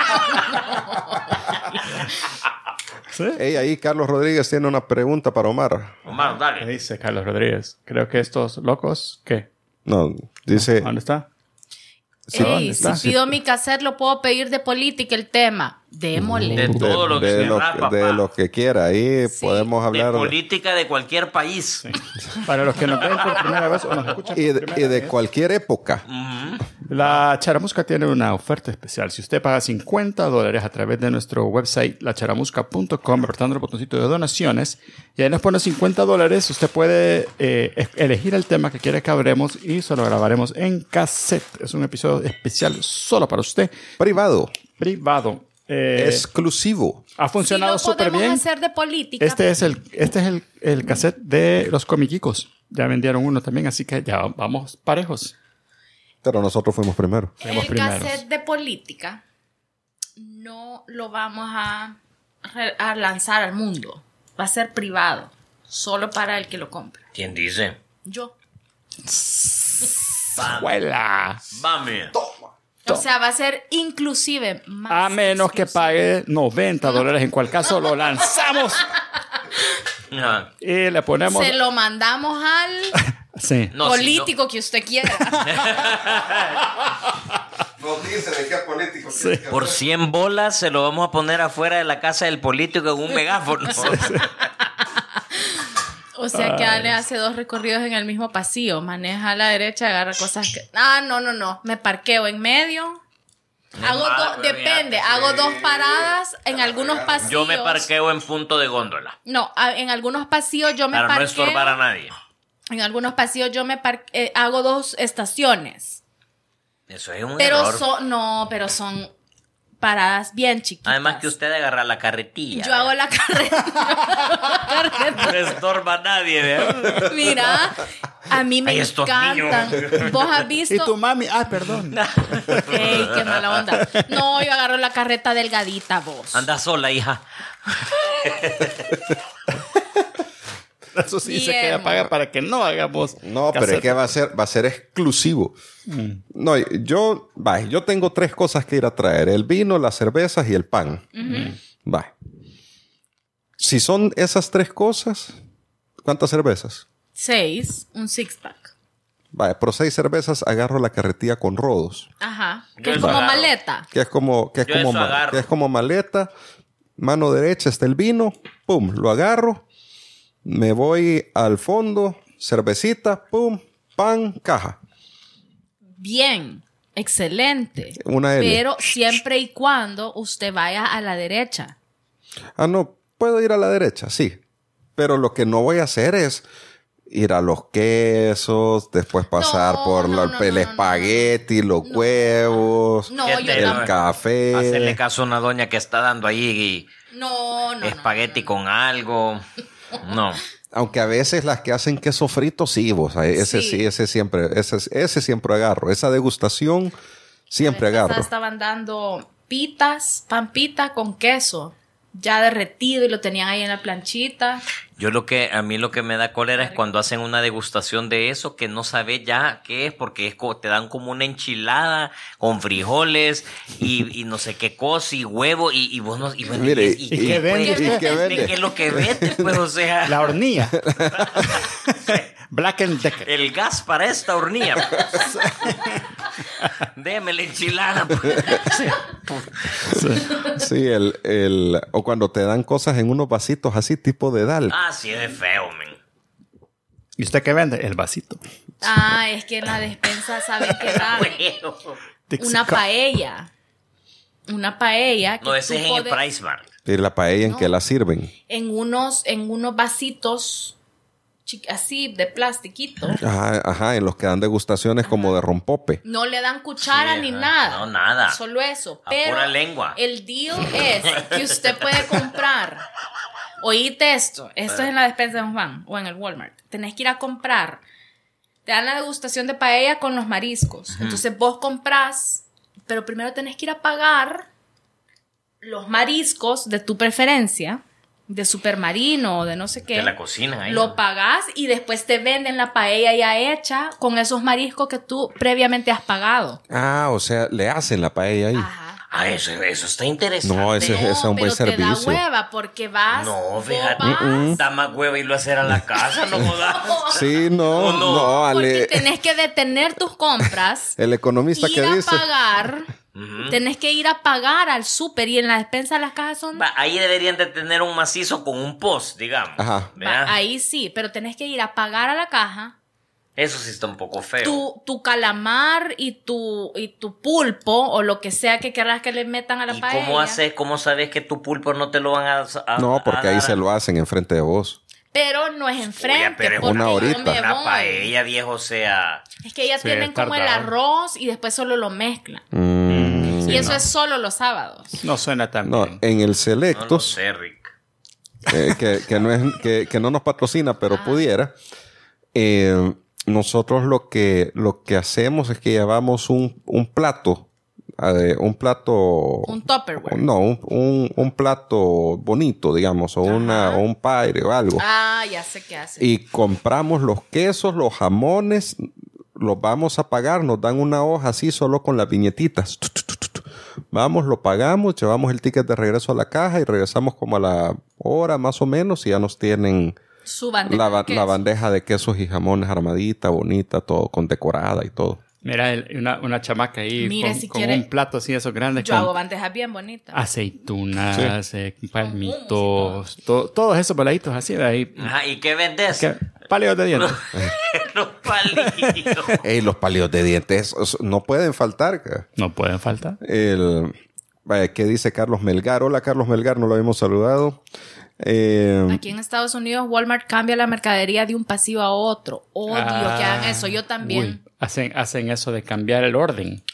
¿Sí? Hey, ahí Carlos Rodríguez tiene una pregunta para Omar. Omar, ¿Qué dale. dice Carlos Rodríguez? Creo que estos locos, ¿qué? No, dice... ¿Dónde está? Sí, ¿dónde Ey, está? si pido mi cassette, lo puedo pedir de política el tema. Démosle. De todo lo que de querrá, lo, papá. de lo que quiera. Ahí Sí. podemos De hablar... política de cualquier país. Para los que nos ven por primera vez o nos escuchan Y por de, primera y de vez, cualquier época. La Charamusca tiene una oferta especial. Si usted paga cincuenta dólares a través de nuestro website, la charamusca punto com, apretando el botoncito de donaciones, y ahí nos pone cincuenta dólares, usted puede eh, elegir el tema que quiere que hablemos y se lo grabaremos en cassette. Es un episodio especial solo para usted, Privado. privado. Eh, Exclusivo. ha funcionado Sí, lo súper podemos bien. hacer de política. Este es el, este es el, el cassette de los comiquicos. Ya vendieron uno también, así que ya vamos parejos. Pero nosotros fuimos primero. Fuimos el primeros. cassette de política no lo vamos a, re- a lanzar al mundo. Va a ser privado. Solo para el que lo compre. ¿Quién dice? Yo. ¡Huela! Mami. O sea, va a ser inclusive más A menos que exclusivo. pague noventa dólares, en cual caso lo lanzamos Ajá. y le ponemos... Se lo mandamos al Sí. No, político que usted quiera. No dice de qué político. Sí. Por cien bolas se lo vamos a poner afuera de la casa del político en un megáfono. O sea que Ale hace dos recorridos en el mismo pasillo. Maneja a la derecha, agarra cosas que... Ah, no, no, no. Me parqueo en medio. Hago Ah, dos... pero Depende. ya, Hago dos paradas en algunos pasillos. Yo me parqueo en punto de góndola. No, a- en algunos pasillos yo me Para no parqueo. estorbar a nadie. En algunos pasillos yo me par- eh, hago dos estaciones. Eso es un Pero error. son... No, pero son paradas bien chiquitas. Además que usted agarra la carretilla. Yo hago la carreta. No estorba a nadie, ¿verdad? Mira, a mí me Ay, estos encantan. niños. ¿Vos has visto? Y tu mami... Ah, perdón. Ey, qué mala onda. No, yo agarro la carreta delgadita, vos. Anda sola, hija. Eso sí se Bien. queda paga para que no hagamos... No, pero es cassette. que va a ser, va a ser exclusivo. No, yo, va, yo tengo tres cosas que ir a traer: el vino, las cervezas y el pan. Va. Si son esas tres cosas, ¿cuántas cervezas? Seis, un six pack. Va, por seis cervezas agarro la carretilla con rodos, Ajá. Yo Que es eso como agarro. maleta. que es como, que es Yo como, eso ma- agarro. que es como maleta. Mano derecha está el vino, pum, lo agarro, me voy al fondo, cervecita, pum, pan, caja. Bien. Excelente. Una L. Pero siempre y cuando usted vaya a la derecha. Ah, no, puedo ir a la derecha, sí. Pero lo que no voy a hacer es ir a los quesos, después pasar No, por no, la- no, el no, espagueti, los huevos, No, ¿Qué yo te- el tampoco. café. Hacerle caso a una doña que está dando ahí No, no, no. espagueti no, no. con algo. No. Aunque a veces las que hacen queso frito, sí, vos, a ese sí, Sí. ese siempre, ese, ese siempre agarro. Esa degustación siempre La vez pasada agarro. Estaban dando pitas, pan pita con queso. Ya derretido y lo tenían ahí en la planchita. Yo lo que, a mí lo que me da cólera es cuando hacen una degustación de eso que no sabes ya qué es, porque es co- te dan como una enchilada con frijoles y, y no sé qué cosa y huevo y, y vos no... Y, bueno, Mire, y, ¿y qué vende? pues, ¿Y qué vende? ¿Qué es lo que vende? Pues, o sea, La hornilla. Black and Decker. el gas para esta hornilla. Pues. Déme la enchilada. Pues. Sí, el, el, o cuando te dan cosas en unos vasitos así, tipo de dal. Ah, sí, es feo, men. ¿Y usted qué vende? El vasito. Ah, es que en la despensa saben que da Feo. una paella. Una paella que No, ese tú es en el podes- Price Mart. Y la paella en No. que la sirven. en unos en unos vasitos chi- así de plastiquito. Ajá, ajá, en los que dan degustaciones como de rompope. No le dan cuchara Sí, ni ajá. nada. No, nada. Solo eso. A Pero pura lengua. el deal es que usted puede comprar. Oíste esto. Esto es en la despensa de Don Juan o en el Walmart. Tenés que ir a comprar. Te dan la degustación de paella con los mariscos. Entonces vos comprás, pero primero tenés que ir a pagar los mariscos de tu preferencia. de Supermarino o de no sé qué. De la cocina. Ahí, lo ¿no? pagas y después te venden la paella ya hecha con esos mariscos que tú previamente has pagado. Ah, o sea, le hacen la paella ahí. Ajá. Ah, eso, eso está interesante. No, ese, ese es un buen pero te da servicio. hueva porque vas. No, vos fíjate. vas, Da más hueva y lo hacer a la casa, no jodas. Sí, no, No, no, no. porque Ale. tenés que detener tus compras. El economista ir que a dice. pagar. Ujú. Tenés que ir a pagar al súper y en la despensa las cajas son. Va, ahí deberían de tener un macizo con un post, digamos. Ajá. ¿Verdad? Va, ahí sí, pero tenés que ir a pagar a la caja. Eso sí está un poco feo. Tu, tu calamar y tu, y tu pulpo o lo que sea que querrás que le metan a la ¿Y paella. cómo haces, cómo sabes que tu pulpo no te lo van a, a No, porque a ahí dar? se lo hacen enfrente de vos. Pero no es enfrente. Oye, pero es porque una yo horita. me Una voy. paella, viejo, o sea... Es que ellas Sí, tienen como el tardado. arroz y después solo lo mezclan. Mm, y eso no. es solo los sábados. No suena tan no, bien. en el No lo Selectos, sé, Rick. eh, que, que, no es, que, que no nos patrocina, pero pudiera. eh, nosotros lo que, lo que hacemos es que llevamos un, un plato, eh, un plato... Un Tupperware. No, un, un, un plato bonito, digamos, o, una, o un paire o algo. Ah, ya sé qué hace. Y compramos los quesos, los jamones, los vamos a pagar, nos dan una hoja así solo con las viñetitas. Tu, tu, tu, tu, tu. Vamos, lo pagamos, llevamos el ticket de regreso a la caja y regresamos como a la hora más o menos y ya nos tienen Su bandeja la, de ba- queso. la bandeja de quesos y jamones armadita, bonita, todo con decorada y todo. Mira, el- una, una chamaca ahí Mira, con, si con quiere- un plato así, esos grandes, Yo con hago bandejas bien bonitas. aceitunas, eh, palmitos, to- todos esos peladitos así de ahí. Ajá, ¿y qué vendes? ¿Qué? Palios de dientes. Los palitos. Ey, los palitos de dientes os- no pueden faltar. ca. No pueden faltar. El, vaya, ¿qué dice Carlos Melgar? Hola, Carlos Melgar, no lo habíamos saludado. Eh, Aquí en Estados Unidos, Walmart cambia la mercadería de un pasillo a otro. Odio Ah, que hagan eso. Yo también. uy, hacen, hacen eso de cambiar el orden.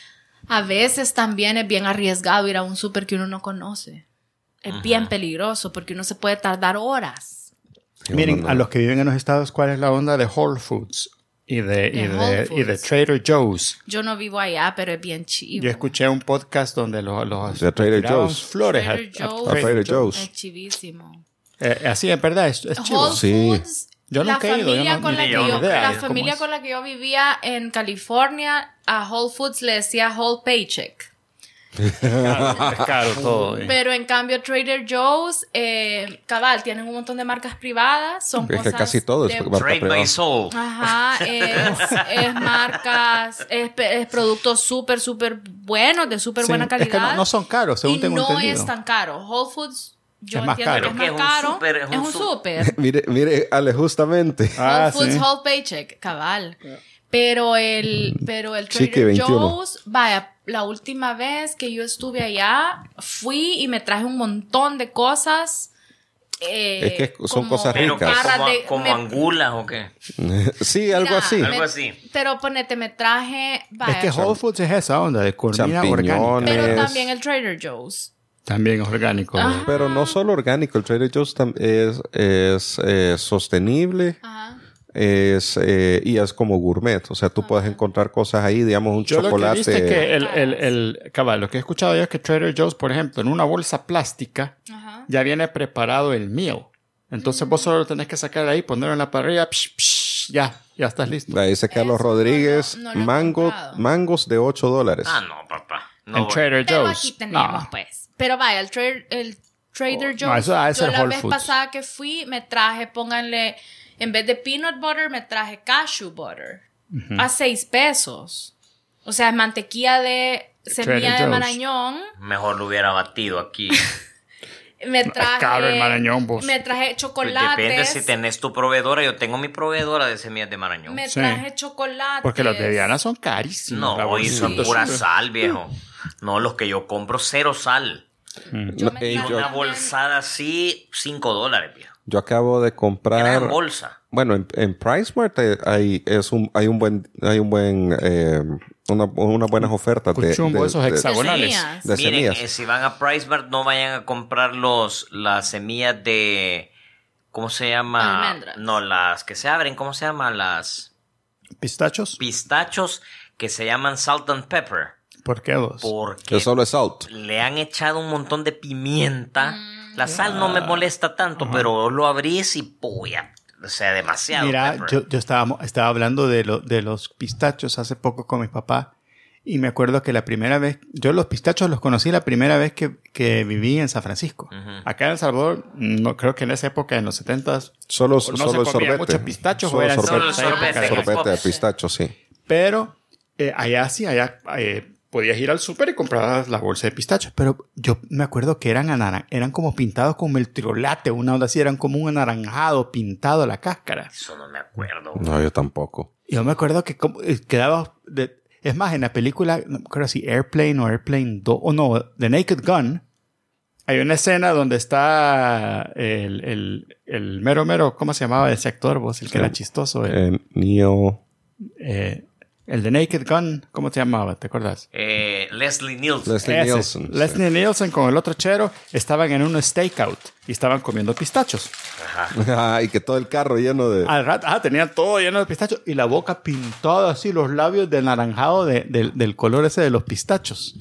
A veces también es bien arriesgado ir a un súper que uno no conoce. Es bien peligroso porque uno se puede tardar horas. Miren, no, a no. los que viven en los estados, ¿cuál es la onda de Whole Foods y de, y De de, Whole y de Foods. Trader Joe's? Yo no vivo allá, pero es bien chivo. Yo escuché un podcast donde los, los De Trader tiraban Joe's. flores Trader a, a Joe's. A Trader Joe's. Es chivísimo. Eh, así es verdad, es, es chivo. Whole Sí. Foods. Yo la nunca he ido, yo familia no- con ni la que yo yo, nunca he la ido. ¿Cómo familia es? con la que yo vivía en California, a Whole Foods le decía Whole Paycheck. Es caro todo. eh. Pero en cambio Trader Joe's, eh, cabal, tienen un montón de marcas privadas, son Es que cosas casi todo es de- marca Trade privada. by Soul. Ajá, es, es marcas, es, pe- es productos súper, súper buenos, de súper Sí, buena es calidad. que no, no son caros, según y tengo no entendido. es tan caro. Whole Foods, yo Es más entiendo caro. que es Pero más que es un caro. súper, es es un un sú- súper. Mire, mire, Ale, justamente. Ah, Whole Foods, sí. Whole Paycheck, cabal. Pero el, pero el Chique Trader veintiuno. Joe's, vaya, la última vez que yo estuve allá, fui y me traje un montón de cosas. eh, Es que son como cosas Pero que ricas. barras como, de- como me- angulas o qué. Sí, algo Mira, así. me- Algo así. Pero ponete, me traje, vaya, Es que Whole Foods es esa onda de comida orgánica. Champiñones. pero también el Trader Joe's. También es orgánico. Ah. Pero no solo orgánico, el Trader Joe's tam- es, es eh, sostenible Ajá. es, eh, y es como gourmet. O sea, tú puedes encontrar cosas ahí, digamos, un Yo lo que he chocolate. visto es que el, el, el, cabal, lo que he escuchado yo es que Trader Joe's, por ejemplo, en una bolsa plástica, Ajá. ya viene preparado el meal. Entonces vos solo lo tenés que sacar de ahí, ponerlo en la parrilla, psh, psh, ya, ya estás listo. Ahí dice Carlos Eso no Rodríguez, lo- no lo he mango, comprado. mangos de ocho dólares. Ah, no, papá. No, en Trader Pero Joe's. aquí tenemos, No. pues. Pero vaya, el, tra- el Trader Oh, Joe's. no, eso ha de yo ser la Whole vez Foods. pasada que fui, me traje, pónganle, en vez de peanut butter, me traje cashew butter. A seis pesos. O sea, es mantequilla de semilla de Joe's. marañón. Mejor lo hubiera batido aquí. Me traje. caro el marañón, vos. Me traje Pues chocolates. depende si tenés tu proveedora. Yo tengo mi proveedora de semillas de marañón. Me Sí. traje chocolates. Porque los de Diana son carísimos. la No, y son bolsita. pura sal, viejo. No, los que yo compro, cero sal. Yo me Ey, traje yo- Una también- bolsada así, cinco dólares, viejo. Yo acabo de comprar. Gran bolsa. Bueno, en, en PriceMart eh, hay, es un, hay un buen, hay un buen, eh, una, unas buenas ofertas de, Cuchumbo, de- esos de- hexagonales. semillas. de Miren, semillas. eh, si van a PriceMart, no vayan a comprar los, las semillas de... ¿Cómo se llama? Almendras. No, las que se abren, ¿cómo se llaman? Las ¿Pistachos? pistachos que se llaman salt and pepper. ¿Por qué vos? Porque Que solo es salt. le han echado un montón de pimienta La sal no me molesta tanto, uh-huh. pero lo abrís y puya. O sea, demasiado. Mira, yo, yo estaba, estaba hablando de, lo, de los pistachos hace poco con mi papá. Y me acuerdo que la primera vez, yo los pistachos los conocí la primera vez que, que viví en San Francisco. Uh-huh. Acá en El Salvador, no creo que en esa época, en los setentas, solo, no solo se el comía sorbete. muchos pistachos. Solo o eran sorbete, sorbete, sorbete de pistacho, sí. Pero eh, allá sí, allá eh, podías ir al súper y comprabas la bolsa de pistachos. Pero yo me acuerdo que eran, anaran- eran como pintados como el triolate, una onda así, eran como un anaranjado pintado la cáscara. Eso no me acuerdo. No, yo tampoco. Y yo me acuerdo que como, eh, quedaba... De, es más, en la película, no creo si Airplane o Airplane dos, o no, The Naked Gun, hay una escena donde está el, el, el mero mero, ¿cómo se llamaba ese actor vos? El que era chistoso. El, Eh, Neo... eh, el de Naked Gun, ¿cómo se llamaba? ¿Te acuerdas? Eh, Leslie Nielsen. Leslie Ese. Nielsen. sí. Leslie Nielsen con el otro chero estaban en un stakeout y estaban comiendo pistachos. Ajá. Ah, y que todo el carro lleno de... Al rato, ah, tenían todo lleno de pistachos y la boca pintada así, los labios de naranjado de, de, del color ese de los pistachos,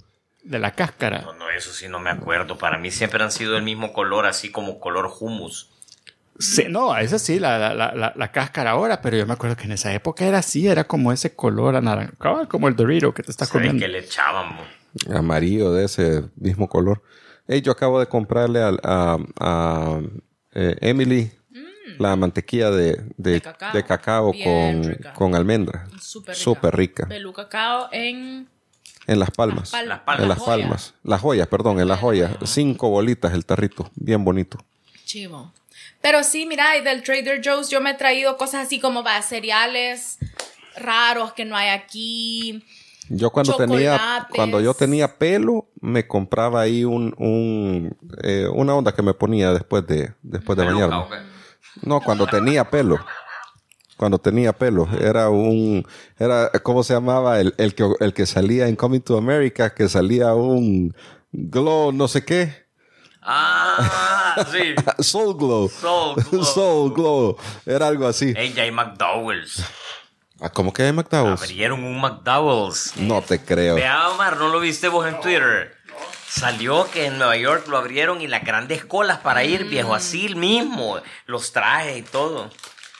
de la cáscara. No, no, eso sí no me acuerdo. Para mí siempre han sido el mismo color, así como color hummus. Sí, no, esa sí, la, la, la, la cáscara ahora, pero yo me acuerdo que en esa época era así, era como ese color anaranjado, como el Dorito que te estás ¿Sabes comiendo. qué le echaban? Bo? Amarillo de ese mismo color. Hey, yo acabo de comprarle a, a, a eh, Emily mm. la mantequilla de, de, De cacao. de cacao Bien con, rica. con almendra. Súper rica. Súper rica. Belú cacao en... En Las Palmas. Las Palmas. Las Palmas. En Las Joya. Palmas. Las joyas, perdón, en Las joyas. Cinco bolitas el tarrito. Bien bonito. Chivo. Pero sí, mira, y del Trader Joe's yo me he traído cosas así como va, cereales raros que no hay aquí. Yo cuando tenía, Chocolates. cuando yo tenía pelo, me compraba ahí un, un eh, una onda que me ponía después de, después de Peluca, bañarme. ¿o qué? No, cuando tenía pelo. Cuando tenía pelo. Era un, era, ¿cómo se llamaba? El, el que, el que salía en Coming to America, que salía un glow, no sé qué. Ah, sí. Soul Glow. Soul Glow. Soul Glow. Era algo así. Ella y McDowell's. Ah, ¿cómo que hay McDowell's? Abrieron un McDowell's. No te creo. Vea, Omar, ¿no lo viste vos en Twitter? Salió que en Nueva York lo abrieron y las grandes colas para ir, viejo, así mismo. Los trajes y todo.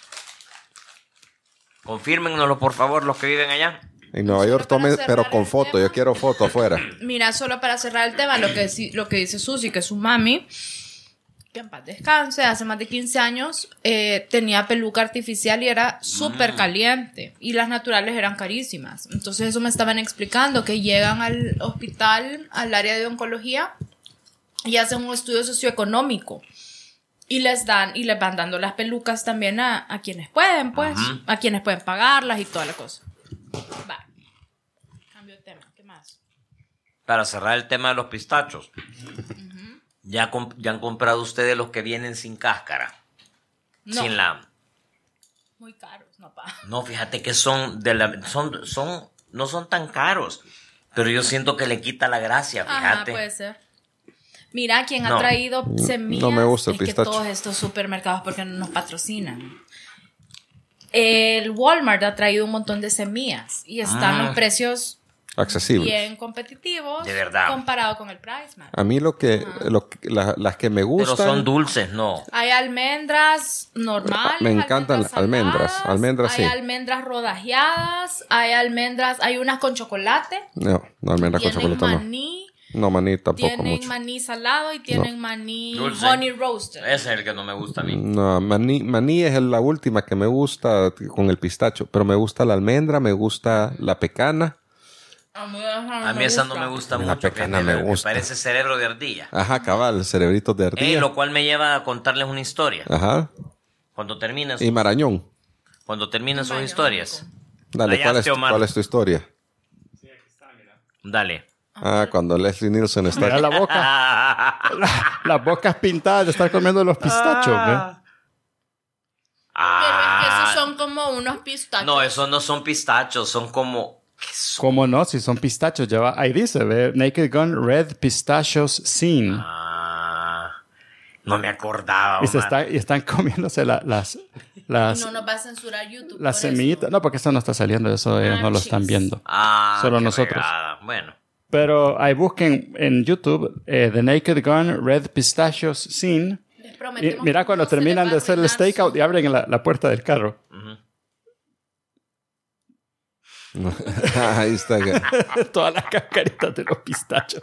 Confírmennoslo, por favor, los que viven allá. En Nueva Solo York para tome, cerrar pero con el foto. tema. Yo quiero foto afuera. Mira, solo para cerrar el tema, lo que, dice- lo que dice Susi, que su mami, que en paz descanse, hace más de quince años, eh, tenía peluca artificial y era súper caliente. Y las naturales eran carísimas. Entonces eso me estaban explicando, que llegan al hospital, al área de oncología, y hacen un estudio socioeconómico. Y les dan, y les van dando las pelucas también a, a quienes pueden, pues, Ajá. a quienes pueden pagarlas y toda la cosa. Va. Cambio de tema, ¿qué más? Para cerrar el tema de los pistachos. ¿Ya, comp- ¿Ya han comprado ustedes los que vienen sin cáscara? No. Sin la... Muy caros, no pa. No, fíjate que son de la... Son, son, no son tan caros. Pero yo siento que le quita la gracia, Ajá, fíjate. puede ser. Mira, quien No. ha traído semillas. no me gusta el es que pistacho. todos estos supermercados, porque no nos patrocinan. El Walmart ha traído un montón de semillas y están Ah. los precios Accesible. bien competitivos De verdad. comparado con el Priceman. A mí lo que, lo que- la- las que me Pero gustan. son dulces, no. Hay almendras normales. Me encantan las almendras, saladas, almendras, Hay sí. almendras rodajeadas. Hay almendras. Hay unas con chocolate. No, no almendra con Tienen chocolate no. maní. No, maní tampoco Tienen mucho. maní salado y tienen maní Dulce. honey roasted. Ese es el que no me gusta a mí. No, maní, maní es la última que me gusta con el pistacho, pero me gusta la almendra, me gusta la pecana. A mí esa, A mí esa no me gusta La mucho. pecana fíjate, me gusta. parece cerebro de ardilla. Ajá, cabal, cerebritos de Ey, ardilla. lo cual me lleva a contarles una historia. Ajá. Cuando terminen, Y marañón. cuando terminen sus Baño, historias. Dale, Allá, ¿cuál es, tío Omar. ¿cuál es tu historia? Dale. Ah, cuando Leslie Nielsen está Mira la boca, la- las bocas pintadas de estar comiendo los pistachos. ¿ve? Pero es que Ah, esos son como unos pistachos. no, esos no son pistachos, son como... ¿qué son? ¿Cómo no? Si son pistachos. Lleva, ahí dice, ve, Naked Gun Red Pistachios Scene. Ah, no me acordaba. y, se Omar. está, y están comiéndose la- las, las, No nos va a censurar YouTube. las por eso. semillitas. No, porque eso no está saliendo. Eso ellos Ah, no lo chis. están viendo. Ah, Solo qué nosotros. regada. Bueno, Pero ahí busquen en YouTube eh, The Naked Gun Red Pistachios Scene. Y mira cuando terminan de hacer el stakeout y abren la, la puerta del carro. Uh-huh. Ahí está. Todas las cascaritas de los pistachos.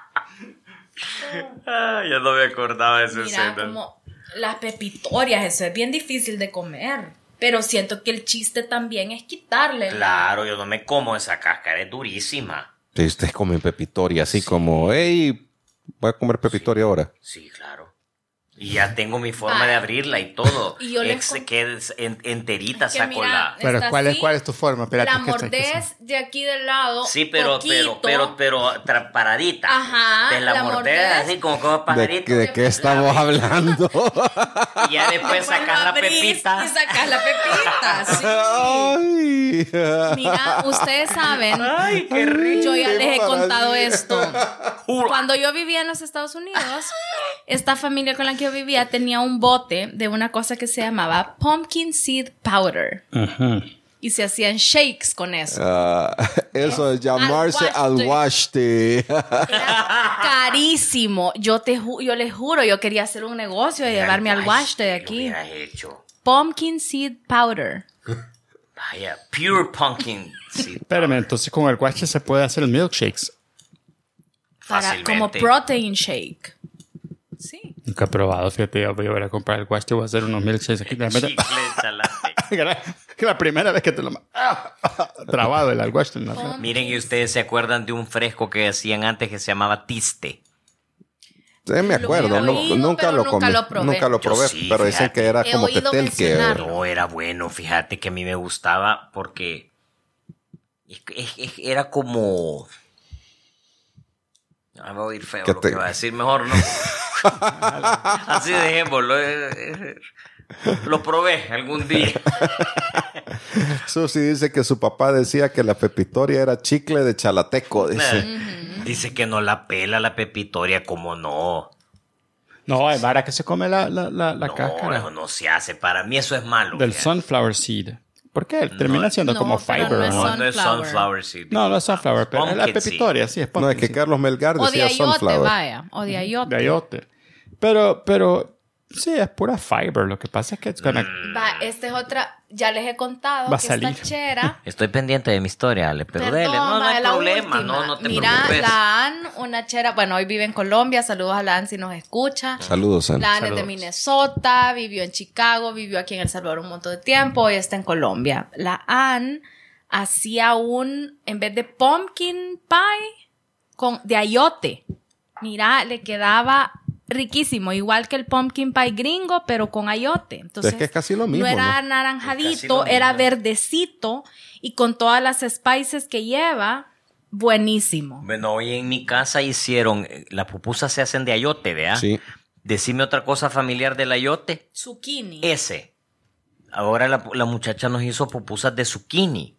Ah, ya no me acordaba de esa Mira, escena. como las pepitorias, eso es bien difícil de comer. Pero siento que el chiste también es quitarle. la- Claro, yo no me como esa cáscara, es durísima. Sí, ustedes comen pepitoria, así como, hey, voy a comer pepitoria ahora. Sí, claro. Y ya tengo mi forma Ah. de abrirla y todo. Y yo les Ex- com- que es en- enterita Es que saco mira, la... Pero está ¿cuál es, así, ¿cuál es tu forma? Espérate, la que esta- que mordés de aquí del lado. Sí, pero, poquito. pero, pero, pero, tra- paradita. Ajá, Te la, la mordés mordés. así como como ¿De, pajarito. de qué estamos hablando? Y ya después Después sacas lo la abrís pepita. Y sacas la pepita, sí. Ay. Mira, ustedes saben, Ay, qué rico. yo ya qué les he contado maravilla. esto. Cuando yo vivía en los Estados Unidos, esta familia con la que yo vivía tenía un bote de una cosa que se llamaba pumpkin seed powder. Ujú. Y se hacían shakes con eso. Ah, eso es llamarse Alhuaste. alhuaste. Era carísimo. Yo te ju- yo les juro, yo quería hacer un negocio de llevarme al wash de Lo aquí. hubieras hecho. Pumpkin seed powder. Vaya, pure pumpkin. Sí, Espérame, entonces con el guache se puede hacer el milkshakes. Para, Fácilmente. como protein shake. Sí. Nunca he probado, fíjate, yo voy a ir a comprar el guache, voy a hacer unos milkshakes aquí. De repente- chicle, chalate. que la primera vez que te lo... ¡Ah! Trabado el alguache. ¿No? Miren, y ustedes se acuerdan de un fresco que hacían antes que se llamaba tiste. Sí, me acuerdo, Lo he nu- oído, nunca pero lo nunca comí. lo probé. Nunca lo Yo probé, sí, pero dicen fíjate. que era He como oído tetel que... mencionarlo. No, era bueno, fíjate que a mí me gustaba porque es- es- es- era como... Ah, va a oír feo ¿Qué lo te- que va a decir, mejor no. Así dejémoslo. eh, eh, Lo probé algún día. Susi dice que su papá decía que la pepitoria era chicle de chalateco, dice. Dice que no la pela la pepitoria, como no. No, hay vara que se come la, la, la, la No, cáscara eso no se hace. Para mí eso es malo. del fíjate. sunflower seed. ¿Por qué? Termina siendo No, como pero fiber, no es ¿no? No, no es Sunflower. sunflower seed. No, no es sunflower, pero es la Pumpkin seed. pepitoria, sí, es No, pumpkin es que seed. Carlos Melgar O de decía ayote, sunflower. vaya. O de ayote. De ayote. Pero, pero, sí, es pura fiber. Lo que pasa es que es gonna- Va, esta es otra. Ya les he contado Va a que salir. esta chera. Estoy pendiente de mi historia, Ale, pero Perdón, dele. No, no va, hay la problema. última. No, no te Mira, preocupes. la Ann, una chera. Bueno, hoy vive en Colombia. Saludos a la Ann si nos escucha. Saludos, Ana. La Ann es de Saludos. Minnesota, vivió en Chicago, vivió aquí en El Salvador un montón de tiempo, hoy está en Colombia. La Ann hacía un, en vez de pumpkin pie, con, de ayote. Mira, le quedaba riquísimo, igual que el pumpkin pie gringo, pero con ayote. Entonces, Es que es casi lo mismo, no era ¿no? Es casi naranjadito, lo era mismo. verdecito y con todas las spices que lleva, buenísimo. Bueno, hoy en mi casa hicieron, eh, las pupusas se hacen de ayote, ¿verdad? Sí. Decime otra cosa familiar del ayote. Zucchini. Ese. Ahora la, la muchacha nos hizo pupusas de zucchini.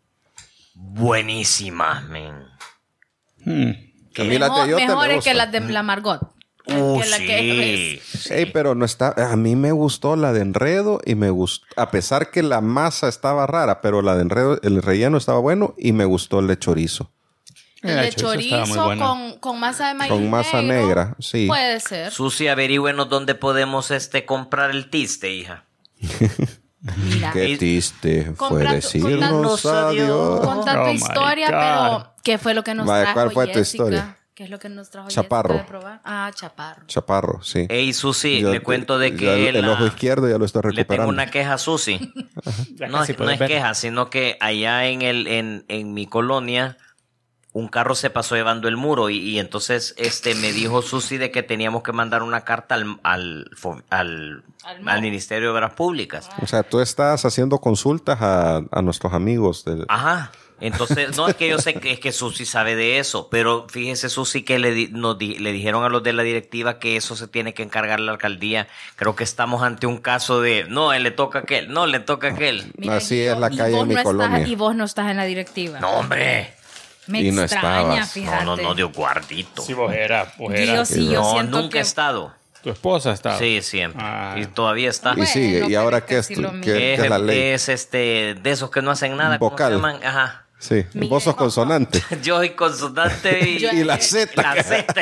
Buenísimas, men. Hmm. A mí las de Mejor- ayote me mejores que gustan. las de la Margot. Uh, que la sí. que sí. Ey, pero no está. A mí me gustó la de enredo y me gustó. A pesar que la masa estaba rara, pero la de enredo, el relleno estaba bueno y me gustó el de chorizo. El El de chorizo estaba muy chorizo bueno. con, con masa de maíz Con masa negro, negra, sí. Puede ser. Susi, averígüenos dónde podemos este, comprar el tiste, hija. Mira. Qué Y- triste fue Compra tu- decirnos contanos adiós. adiós. Conta Oh tu my historia, God. pero ¿qué fue lo que nos Vaya, trajo ¿cuál fue tu Jessica? historia? ¿Qué es lo que nos trajo Chaparro. Jessica de probar? Ah, chaparro. Chaparro, sí. Ey, Susi, Yo- le cuento de ya que el, el la- ojo izquierdo ya lo estoy le tengo recuperando. una queja a Susi. Ya No, casi es- no puedes es ver. queja, sino que allá en el en, en mi colonia un carro se pasó llevando el muro y, y entonces este me dijo Susi de que teníamos que mandar una carta al al, fo- al, Al mo- al Ministerio de Obras Públicas. O sea, tú estás haciendo consultas a, a nuestros amigos. Del... Ajá. Entonces, no es que yo sé que es que Susi sabe de eso, pero fíjese Susi que le, di- nos di- le dijeron a los de la directiva que eso se tiene que encargar la alcaldía. Creo que estamos ante un caso de, no, él le toca a aquel, no, le toca a aquel. Así es la y calle vos en mi no estás- colonia. y vos no estás en la directiva. No, hombre. Me Y no extraña, estabas. fíjate. No, no, no, Dios guardito. Sí, vos era, vos Yo era. sí, yo no, siento nunca que... he estado. Tu esposa estaba. Sí, siempre. Ah. Y todavía está. Y sigue. Bueno, ¿Y ahora pero qué es, casi tu- lo qué- mismo. qué es, es la ley? es, este, de esos que no hacen nada. ¿Cómo Vocal. se llaman? Ajá. Sí, Mi- vos sos consonante. Yo soy consonante y, Yo- Y la Z. la Z.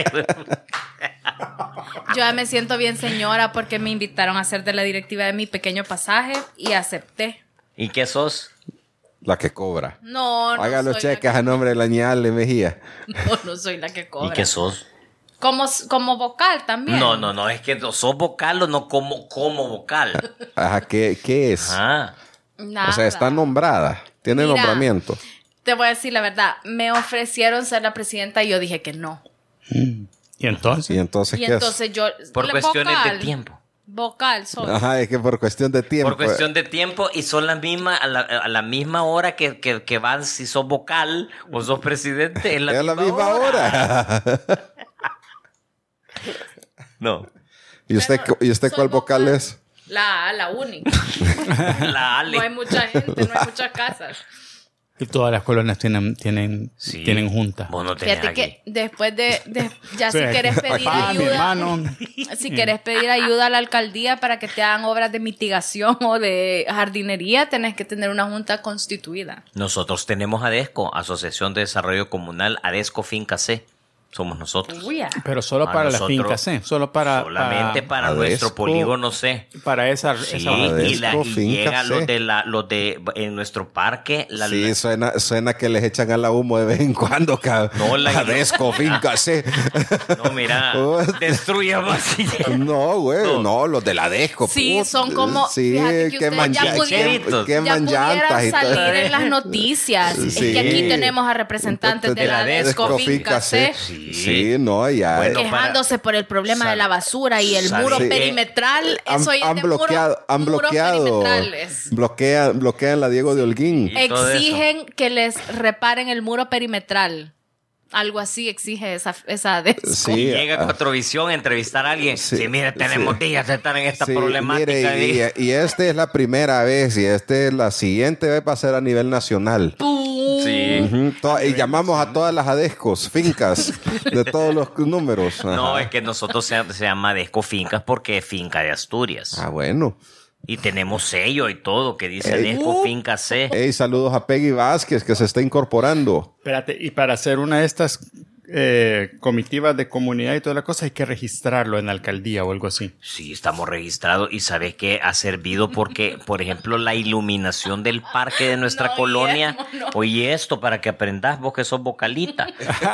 Yo ya me siento bien señora porque me invitaron a ser de la directiva de mi pequeño pasaje y acepté. ¿Y qué sos? La que cobra. No, no Haga los soy la cheques que- a nombre de la ñale Mejía. No, no soy la que cobra. ¿Y qué sos? Como, como vocal también. No, no, no, es que no sos vocal o no como, como vocal. Ajá, ¿qué, qué es? Ah, Nada. O sea, está nombrada. Tiene Mira. nombramiento. Te voy a decir la verdad. Me ofrecieron ser la presidenta y yo dije que no. ¿Y entonces? Y entonces, Y ¿qué entonces yo... por la cuestiones vocal, de tiempo. Vocal soy. es? Ajá, es que por cuestión de tiempo. Por cuestión de tiempo y son las mismas, a la, a la misma hora que, que, que van si sos vocal o sos presidente. Es la, Es la misma hora. No. ¿Y usted, Pero ¿y usted soy cuál vocal vocal. es? La, la única. La Ale. No hay mucha gente, no hay muchas casas. Y todas las colonias tienen, tienen, Sí. tienen junta. Vos no tenés Fíjate aquí. que después de... de- ya Sí. si quieres pedir Papá, mi ayuda... hermano. Si quieres pedir ayuda a la alcaldía para que te hagan obras de mitigación o de jardinería, tenés que tener una junta constituida. Nosotros tenemos ADESCO, Asociación de Desarrollo Comunal, ADESCO Finca C. Somos nosotros. Uy, ya. Pero solo A para la nosotros- finca C. Solo para... Solamente para, Adesco. nuestro polígono C. Para esa... Sí, esa y, la, Adesco, y Finca llegan C. los de la, los de en nuestro parque. La, Sí, suena, suena que les echan a la humo de vez en cuando. ca- No, la- Adesco, finca, sí. No, mira, destruye más. No, güey, No. no. los de la Adesco. Sí, put- son como- Sí, fíjate que queman, ustedes ya ya- pudieran- quem- queman ya llantas pudieran y todo. salir en las noticias. Es Sí. que aquí tenemos a representantes de la Adesco Finca C Sí. Sí, no, ya. Bueno, quejándose por el problema Sal- de la basura y el Sal- muro Sí. perimetral. Han, Eso es han de bloqueado, muro- han muros bloqueado, perimetrales. bloquean, bloquean la Diego de Holguín. Y todo Exigen que les reparen el muro perimetral. Algo así exige esa, esa Adesco. Sí, Y llega ah, Cuatrovisión a entrevistar a alguien. Sí, Sí, mire, tenemos sí. días de estar en esta sí, problemática. mire, y, y esta es la primera vez y esta es la siguiente vez va a ser a nivel nacional. Sí. Ujú, to- y llamamos a todas las adescos, fincas, de todos los números. Ajá. No, es que nosotros se, se llama Adesco Fincas porque es finca de Asturias. Ah, bueno. Y tenemos sello y todo que dice Ey. Adesco Finca C. Hey, saludos a Peggy Vázquez que se está incorporando. Espérate, y para hacer una de estas eh, comitivas de comunidad y toda la cosa hay que registrarlo en la alcaldía o algo así. Sí, estamos registrados y sabes que ha servido porque, por ejemplo, la iluminación del parque de nuestra No, colonia. Guillermo, no. Oye, esto para que aprendas vos que sos vocalita.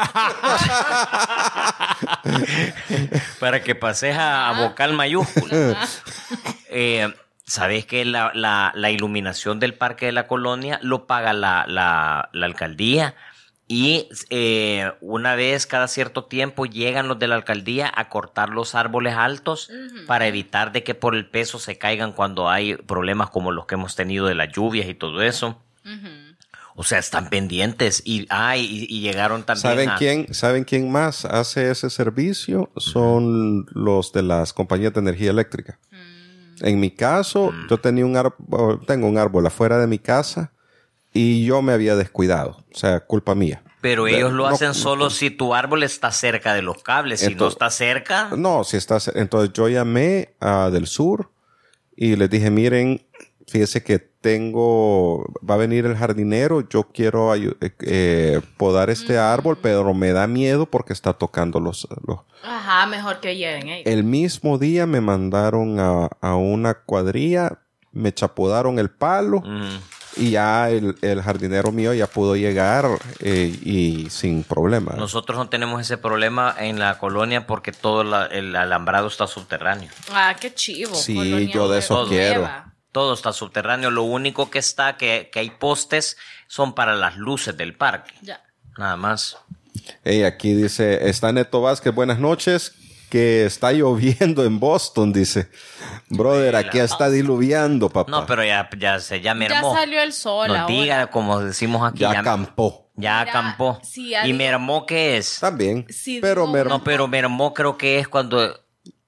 Para que pases a, a vocal mayúscula. Eh, sabes que la, la, la iluminación del parque de la colonia lo paga la, la, la alcaldía. Y eh, una vez cada cierto tiempo llegan los de la alcaldía a cortar los árboles altos para evitar de que por el peso se caigan cuando hay problemas como los que hemos tenido de las lluvias y todo eso. O sea, están pendientes y, ah, y, y llegaron también ¿Saben a... quién, ¿Saben quién más hace ese servicio? Son los de las compañías de energía eléctrica. En mi caso, yo tenía un árbol, tengo un árbol afuera de mi casa y yo me había descuidado. O sea, culpa mía. Pero De- ellos lo no- hacen solo si tu árbol está cerca de los cables. Si no Entonces- está cerca... No, si estás. Entonces yo llamé a Del Sur y les dije, miren, fíjese que tengo, va a venir el jardinero, yo quiero ayu- eh, eh, podar este árbol, pero me da miedo porque está tocando los, los... Ajá, mejor que lleguen ellos. El mismo día me mandaron a, a una cuadrilla, me chapodaron el palo Mm. y ya el, el jardinero mío ya pudo llegar eh, y sin problema. Nosotros no tenemos ese problema en la colonia porque todo la- el alambrado está subterráneo. Ah, qué chivo. Sí, Colonia yo de eso nueva. quiero. Todo está subterráneo. Lo único que está, que, que hay postes, son para las luces del parque. Ya. Nada más. Hey, aquí dice, está Neto Vázquez, buenas noches, que está lloviendo en Boston, dice. Brother, aquí está diluviando, papá. No, pero ya, ya se ya Ya mermó. salió el sol No ahora. diga, como decimos aquí, ya ya, acampó. ya Mira, acampó. sí, ya ¿Y digo- mermó qué es? También. Sí, pero digo, mer No, pero mermó creo que es cuando,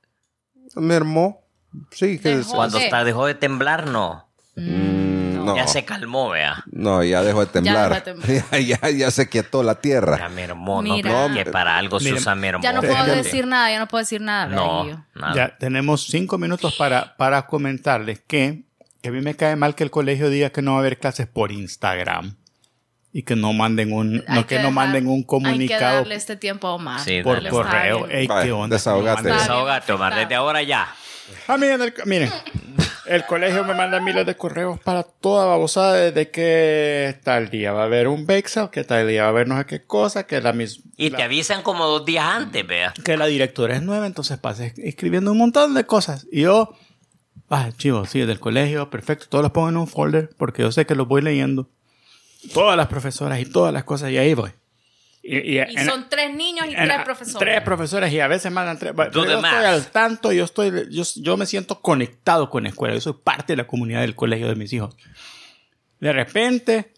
mermó. Sí, que Dejó. cuando ¿qué? está, dejó de temblar, no. Mm, no. Ya se calmó, vea. No, ya dejó de temblar. dejó de temblar. Ya, ya, ya se quietó la Ya tierra. mermó, Mira. no, que para algo se Mira, usa mermó. Ya no puedo Déjame- decir nada, ya no puedo decir nada. No, Bello. nada. Ya tenemos cinco minutos para, para comentarles que, que a mí me cae mal que el colegio diga que no va a haber clases por Instagram. y que no manden un, Hay no que, que no dejar- manden un Hay que comunicado darle este tiempo a Omar. Sí, por dale, correo. está bien. Ey, Vaya, ¿qué onda? desahogate. No mandan- Desahogate, Omar, desde ahora ya. A mí, en el, miren, el colegio me manda miles de correos para toda babosada desde que tal día va a haber un bake sale, que tal día va a haber no sé qué cosa, que la misma... Y te avisan como dos días antes, vea. que la directora es nueva, entonces pasa escribiendo un montón de cosas. Y yo, ah, chivo, sí, del colegio, perfecto, todos los pongo en un folder porque yo sé que los voy leyendo. Todas las profesoras y todas las cosas, y ahí voy. Y, y- Y en- son tres niños y en- tres profesores. Tres profesores y a veces mandan tres. Pero Do the yo estoy math. al tanto, yo, estoy, yo, yo me siento conectado con la escuela. Yo soy parte de la comunidad del colegio de mis hijos. De repente,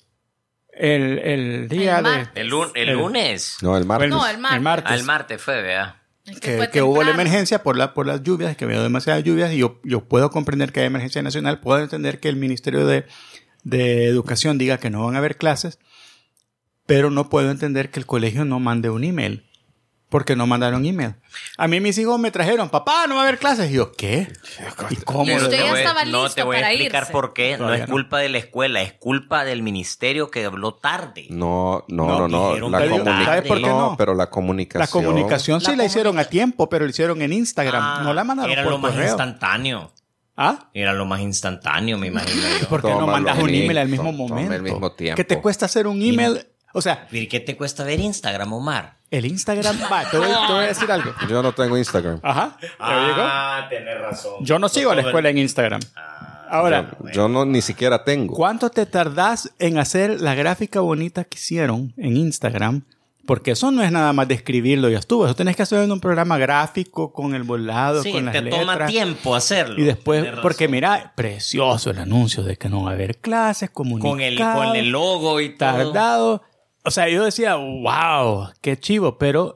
el, el día El de... martes. El, lun- el El- lunes. No, el martes. No, el martes. El martes. Al martes fue, vea. Es que, fue que hubo la temprano. emergencia por, la, por las lluvias, que había demasiadas lluvias, y yo, yo puedo comprender que hay emergencia nacional, puedo entender que el Ministerio de, de Educación diga que no van a haber clases, pero no puedo entender que el colegio no mande un email, porque no mandaron email. A mí mis hijos me trajeron, papá, no va a haber clases, y yo, ¿qué? ¿Y cómo? Y usted Te ya voy- estaba No listo te voy a para explicar irse. por qué. No Todavía es no. culpa de la escuela, es culpa del ministerio que habló tarde. No, no, No, no, no. dijeron La que comunicación. ¿sabes por qué no? pero la comunicación. La comunicación sí La la hicieron comunica- a tiempo, pero la hicieron en Instagram, Ah, no la mandaron Era por lo más correo. instantáneo. ¿Ah? Era lo más instantáneo, me imagino yo. ¿Por qué no Tómalo, mandas un Nick, email al mismo toma momento? al mismo tiempo. ¿Qué te cuesta hacer un email? O sea, ¿Y qué te cuesta ver Instagram, Omar? el Instagram, va, te voy, te voy a decir algo. Yo no tengo Instagram. Ajá, ¿te digo? Ah, tenés razón. Yo no sigo a la escuela en Instagram. Ahora, Yo, yo no ni siquiera tengo. ¿cuánto te tardás en hacer la gráfica bonita que hicieron en Instagram? Porque eso no es nada más de escribirlo y ya estuvo. Eso tenés que hacer en un programa gráfico con el volado, Sí, con las te letras. toma tiempo hacerlo. Y después, Tenés razón. porque mira, precioso el anuncio de que no va a haber clases, comunicado, Con el, con el logo y todo. tardado. O sea, yo decía, wow, qué chivo, pero...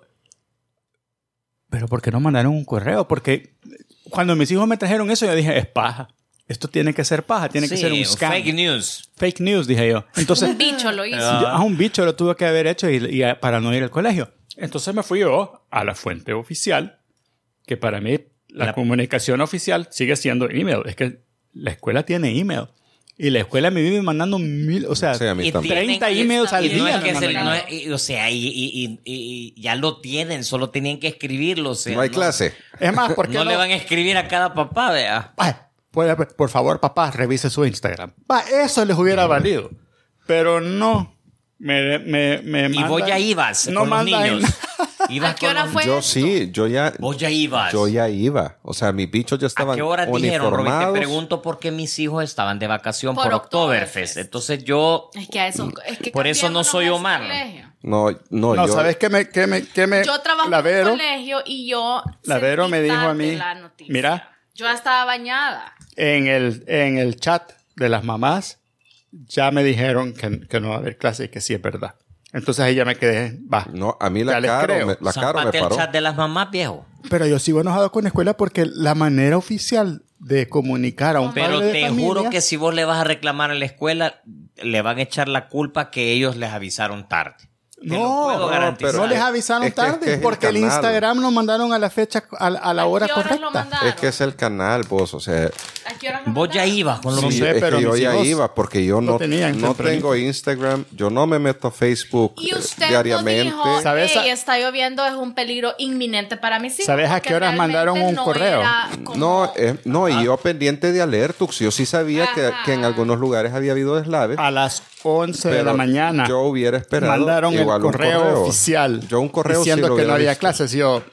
Pero ¿por qué no mandaron un correo? Porque cuando mis hijos me trajeron eso, yo dije, es paja. Esto tiene que ser paja, tiene que Sí, ser un scam. fake news. Fake news, dije yo. Entonces, Un bicho lo hizo. yo- a un bicho lo tuve que haber hecho y, y a- para no ir al colegio. Entonces me fui yo a la fuente oficial, que para mí la, La- comunicación oficial sigue siendo email. Es que la escuela tiene email. Y la escuela me vive mandando mil, o sea, Sí, a mí Y también. tienen- treinta emails al y no día. es que me es el- mandan. no es- y- o sea, y, y- y- y ya lo tienen, solo tenían que escribirlo. O sea, No hay clase. Es más, ¿por qué No, no, le van a escribir a cada papá, vea. Ay, puede- por favor, papá, revise su Instagram. Va, eso les hubiera valido. Pero no. Me, me, me Y vos mandan- ya ibas no con los mandan- niños. Ibas ¿A qué con hora los- fue? Yo esto? sí, yo ya. Vos ya ibas. Yo ya iba. O sea, mis bichos ya ¿A estaban qué hora dijeron, Robin? Te uniformados. pregunto por qué mis hijos estaban de vacación Por por, Oktoberfest. Oktoberfest. Entonces yo... Es que a eso, es que Por eso no cambiémonos soy a ese Omar. colegio. No, no, No, yo. ¿sabes qué me, qué me, qué me Yo trabajo la en Vero, un colegio y yo La Vero sentí me dijo a tarde mí, la noticia. mira. Yo estaba bañada. en el, en el chat de las mamás ya me dijeron que, que no va a haber clase y que sí es verdad. Entonces ahí ya me quedé, va. No, a mí Ya la les Caro, creo. me, la Caro me Zapate el paró. chat de las mamás, viejo. Pero yo sigo enojado con la escuela porque la manera oficial de comunicar a un Pero padre de te familia, juro que si vos le vas a reclamar a la escuela, le van a echar la culpa que ellos les avisaron tarde. Te lo no, puedo no, garantizar. pero no les avisaron Es que- es tarde que es el porque el, canal. Instagram lo mandaron a la fecha, a, a la ¿A hora qué horas lo correcta. mandaron? Es que es el canal, vos. O sea, ¿A qué horas lo Vos ya mandaron? ibas con los No sí, sé, es pero que yo mis ya hijos iba porque yo lo no, tenían no tempranito. tengo Instagram, yo no me meto a Facebook Y eh, usted diariamente. no dijo, ¿Sabes hey, a- está lloviendo, es un peligro inminente para mis hijos. ¿Sabes a porque qué horas realmente mandaron un no correo? era como- No, eh, no, y yo pendiente de Alertux. Yo sí sabía que, Ajá. que en algunos lugares había habido deslaves. A las once de pero la mañana Yo hubiera esperado. mandaron el igual un correo, oficial Yo un correo sí diciendo lo que no hubiera había visto. clases. Y yo,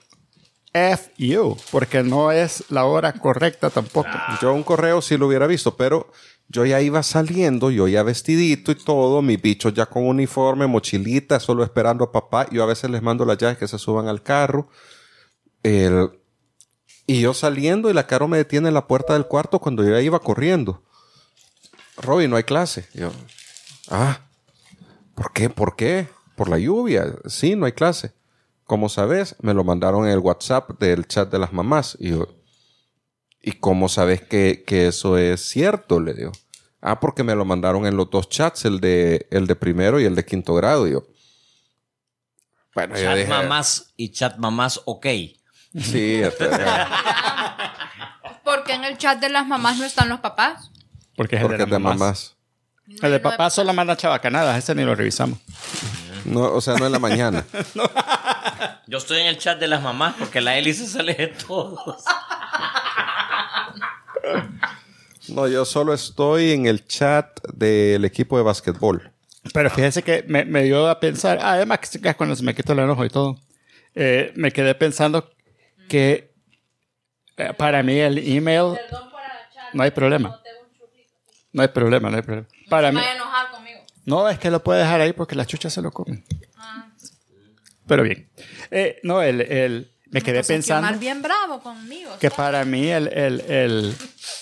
F you, porque no es la hora correcta tampoco. Yo un correo sí lo hubiera visto, pero yo ya iba saliendo, yo ya vestidito y todo, mis bichos ya con uniforme, mochilita, solo esperando a papá. Yo a veces les mando las llaves que se suban al carro. El- y yo saliendo y la Caro me detiene en la puerta del cuarto cuando yo ya iba corriendo. Robin, no hay clase. Y yo, ah, ¿por qué? ¿Por qué? Por la lluvia. Sí, no hay clase. Como sabes, me lo mandaron en el WhatsApp del chat de las mamás. Y yo, ¿y cómo sabes que, que eso es cierto? Le digo. Ah, porque me lo mandaron en los dos chats, el de, el de primero y el de quinto grado. Y yo, bueno, yo Chat dije, mamás y chat mamás, ok. sí, este, ¿Por qué en el chat de las mamás no están los papás? Porque es el porque de es de las mamás. mamás. El de papá solo manda chabacanadas, ese ni lo revisamos. No, o sea, no en la mañana. No. Yo estoy en el chat de las mamás porque la hélice se lee de todos. No, yo solo estoy en el chat del equipo de básquetbol. Pero fíjese que me, me dio a pensar, ah, además que cuando se me quitó el enojo y todo, eh, me quedé pensando que eh, para mí el email, no hay problema. No hay problema, no hay problema. Para no mí, se vaya a enojar conmigo. No, es que lo puede dejar ahí porque las chuchas se lo comen. Ah. Pero bien. Eh, no, el, el, me quedé Entonces, pensando... Omar bien bravo conmigo. Que para mí el... el, el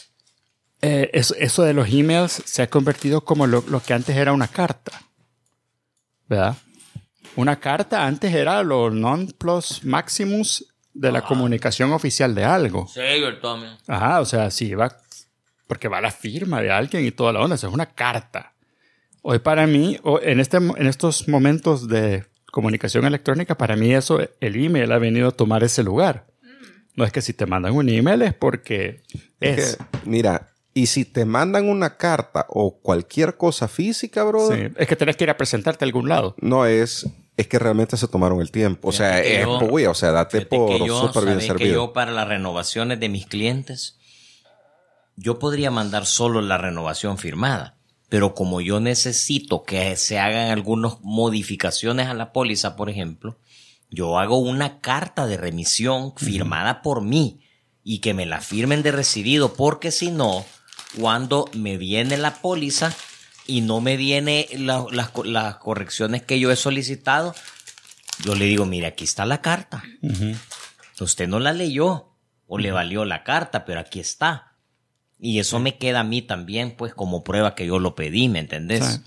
eh, eso, eso de los emails se ha convertido como lo, lo que antes era una carta. ¿Verdad? Una carta antes era lo non plus maximus de la ah. comunicación oficial de algo. Sí, yo también. Ajá, o sea, sí, va... Porque va la firma de alguien y toda la onda. Eso es una carta. Hoy para mí, en, este, en estos momentos de comunicación electrónica, para mí eso, el email ha venido a tomar ese lugar. No es que si te mandan un email es porque es. es que, mira, y si te mandan una carta o cualquier cosa física, brother. Sí, es que tenés que ir a presentarte a algún lado. No es... Es que realmente se tomaron el tiempo. O sea, es yo, pues, o sea, date por súper bien servido. Que yo para las renovaciones de mis clientes, yo podría mandar solo la renovación firmada. Pero como yo necesito que se hagan algunas modificaciones a la póliza, por ejemplo, yo hago una carta de remisión firmada uh-huh. por mí y que me la firmen de recibido, porque si no, cuando me viene la póliza y no me viene la, las, las correcciones que yo he solicitado, yo le digo, mire, aquí está la carta. Uh-huh. Usted no la leyó o uh-huh. le valió la carta, pero aquí está. Y eso sí. me queda a mí también, pues, como prueba que yo lo pedí, ¿me entendés? Sí.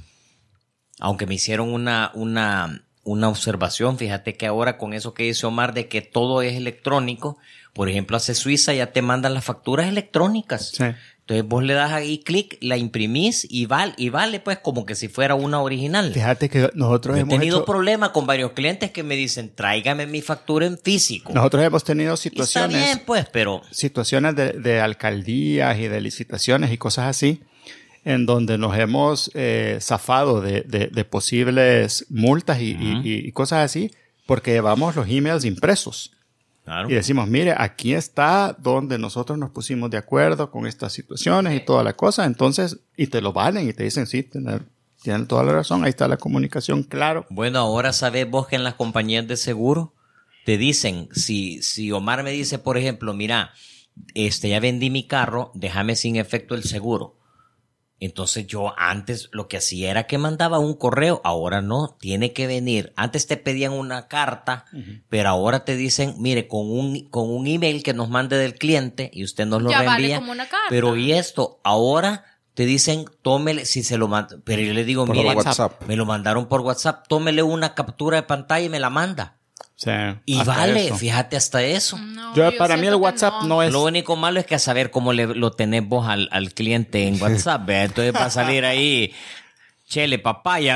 Aunque me hicieron una, una, una observación, fíjate que ahora con eso que dice Omar de que todo es electrónico, por ejemplo, hace Suiza ya te mandan las facturas electrónicas. Sí. Entonces vos le das ahí clic, la imprimís y vale, y vale pues como que si fuera una original. Fíjate que nosotros He hemos tenido hecho... problemas con varios clientes que me dicen, tráigame mi factura en físico. Nosotros hemos tenido situaciones... Y está bien pues, pero... Situaciones de, de alcaldías y de licitaciones y cosas así, en donde nos hemos eh, zafado de, de, de posibles multas y, uh-huh. y, y cosas así, porque llevamos los emails impresos. Claro. Y decimos, mire, aquí está donde nosotros nos pusimos de acuerdo con estas situaciones y toda la cosa. Entonces, y te lo valen y te dicen, sí, tienen, tienen toda la razón. Ahí está la comunicación, claro. Bueno, ahora sabes vos que en las compañías de seguro te dicen, si, si Omar me dice, por ejemplo, mira, este, ya vendí mi carro, déjame sin efecto el seguro. Entonces yo antes lo que hacía era que mandaba un correo, ahora no, tiene que venir. Antes te pedían una carta, uh-huh. pero ahora te dicen, mire, con un, con un email que nos mande del cliente y usted nos lo ya reenvía. Vale como una carta. Pero y esto, ahora te dicen, tómele, si se lo manda, pero yo le digo, por mire, WhatsApp. me lo mandaron por WhatsApp, tómele una captura de pantalla y me la manda. Sí, y vale, eso. Fíjate hasta eso. No, yo, yo para mí el WhatsApp no. no es... Lo único malo es que a saber cómo le, lo tenés vos al, al cliente en WhatsApp, ¿ve? Entonces va a salir ahí, chele, papaya,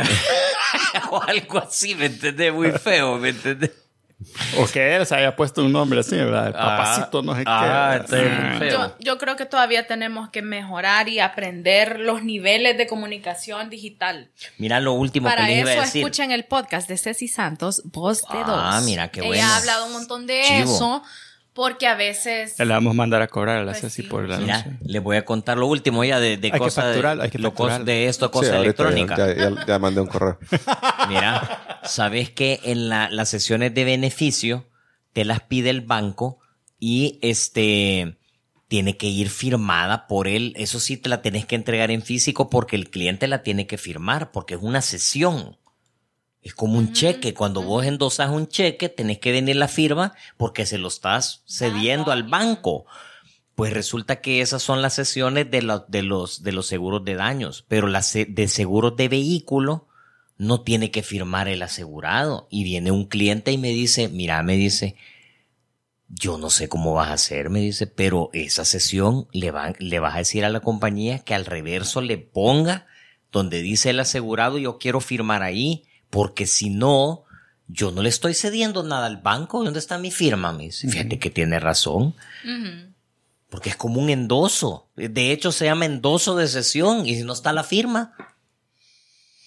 o algo así, ¿me entendés? Muy feo, ¿me entendés? O que él se haya puesto un nombre así, ¿verdad? El papacito, ah, no sé ah, qué. Ah, yo, yo creo que todavía tenemos que mejorar y aprender los niveles de comunicación digital. Mira lo último Para que les iba a decir. Para eso escuchen el podcast de Ceci Santos, Voz de Dos. Ah, mira qué bueno. Ella ha hablado un montón de Chivo. eso. Porque a veces... Le vamos a mandar a cobrar a la pues Ceci sí. por la Mira, anuncio. les voy a contar lo último ya de, de hay cosas que facturar, de, hay que lo cos, de esto, cosa sí, electrónica. Ya, ya, ya mandé un correo. Mira, sabes que en la, las sesiones de beneficio te las pide el banco y este tiene que ir firmada por él. Eso sí te la tenés que entregar en físico porque el cliente la tiene que firmar porque es una sesión. Es como un uh-huh. cheque. Cuando vos endosas un cheque, tenés que venir la firma porque se lo estás cediendo al banco. Pues resulta que esas son las sesiones de, la, de, los, de los seguros de daños. Pero las de seguros de vehículo no tiene que firmar el asegurado. Y viene un cliente y me dice, mira, me dice, yo no sé cómo vas a hacer, me dice, pero esa sesión le, va, le vas a decir a la compañía que al reverso le ponga donde dice el asegurado, yo quiero firmar ahí. Porque si no, yo no le estoy cediendo nada al banco. ¿Dónde está mi firma? Me dice, fíjate uh-huh. que tiene razón. Uh-huh. Porque es como un endoso. De hecho, se llama endoso de sesión. Y si no está la firma,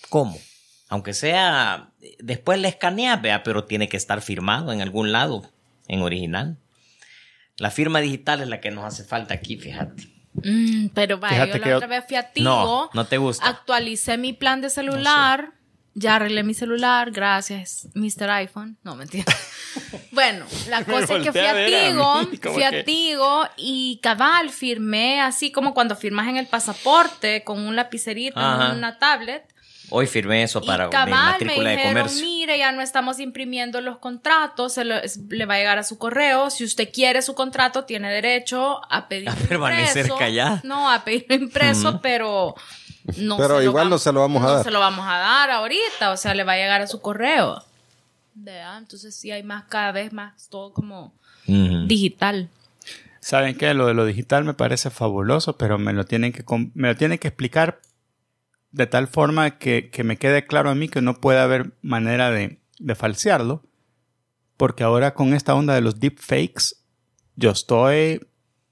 ¿Cómo? Aunque sea, después le escaneas, vea, pero tiene que estar firmado en algún lado, en original. La firma digital es la que nos hace falta aquí, fíjate. Mm, pero vaya, Fíjate yo que la yo- otra vez fui a Tigo. No, no te gusta. Actualicé mi plan de celular. Ya arreglé mi celular, gracias, mister iPhone. No, mentira. Bueno, la cosa es que fui voltea a a ver a Tigo, mí, como fui que- a Tigo y cabal, firmé así como cuando firmas en el pasaporte con un lapicerito Ajá. en una tablet. Hoy firmé eso para y mi cabal me matrícula de dijeron, comercio. mire, ya no estamos imprimiendo los contratos, se lo- es- le va a llegar a su correo. Si usted quiere su contrato, tiene derecho a pedir A permanecer impreso. callada. No, a pedirlo impreso, pero no Pero se lo igual vam- no se lo vamos a no dar. se lo vamos a dar ahorita, o sea, le va a llegar a su correo. ¿Verdad? Entonces sí hay más, cada vez más, todo como Ujú. digital. ¿Saben qué? Lo de lo digital me parece fabuloso, pero me lo tienen que, com- me lo tienen que explicar de tal forma que, que me quede claro a mí que no puede haber manera de, de falsearlo. Porque ahora con esta onda de los deepfakes, yo estoy...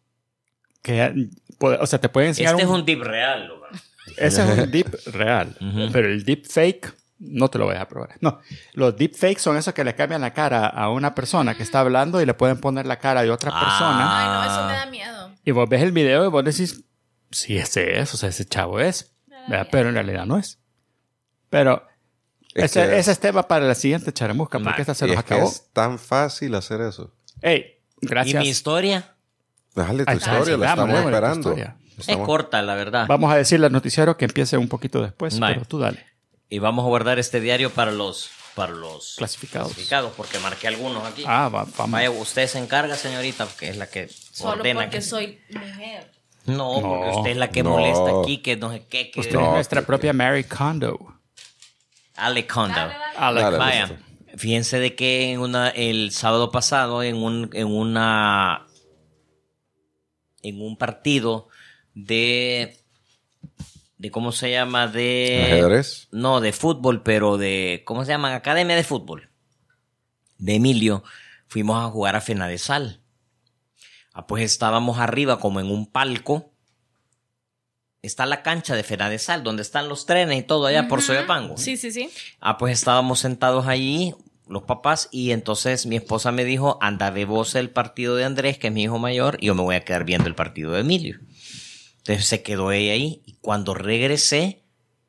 Que, o sea, te pueden enseñar Este es un- un tip real, loco. Ese es un deep real. Ujú. Pero el deepfake no te lo voy a probar. No, los deepfakes son esos que le cambian la cara a una persona que está hablando y le pueden poner la cara de otra Ah. persona. Ay, no, eso me da miedo. Y vos ves el video y vos decís, sí, ese es, o sea, ese chavo es. ¿Verdad? Pero en realidad no es. Pero Es ese, que- ese es tema para la siguiente charamusca, porque Ma, esta se Y nos es que acabó. es tan fácil hacer eso. Ey, ¿Y gracias. mi historia? Dale tu Ahí historia, está, la sigamos, estamos démosle tu esperando. historia. Es Estamos- corta, la verdad. Vamos a decirle al noticiero que empiece un poquito después, Vale. pero tú dale. Y vamos a guardar este diario para los, para los Clasificados. clasificados, porque marqué algunos aquí. Ah, va- vamos. Vaya, usted se encarga, señorita, porque es la que Solo ordena. porque que- soy mujer. No, No. porque usted es la que No. molesta aquí, que no sé qué. Que... Usted No, es nuestra que- propia Mary Kondo. Ale Kondo. Dale, dale. Alex. Dale, Vaya, listo. fíjense de que en una, el sábado pasado en un, en una, en un partido de, de ¿cómo se llama? De ¿Ajedrez? no, de fútbol, pero de, ¿cómo se llama? Academia de fútbol. De Emilio, fuimos a jugar a Fenadesal. Ah, pues estábamos arriba como en un palco. Está la cancha de Fenadesal, donde están los trenes y todo allá por Soyapango. Sí, sí, sí. Ah, pues estábamos sentados allí, los papás, y entonces mi esposa me dijo, anda, ve vos el partido de Andrés, que es mi hijo mayor, y yo me voy a quedar viendo el partido de Emilio. Entonces se quedó ella ahí, y cuando regresé,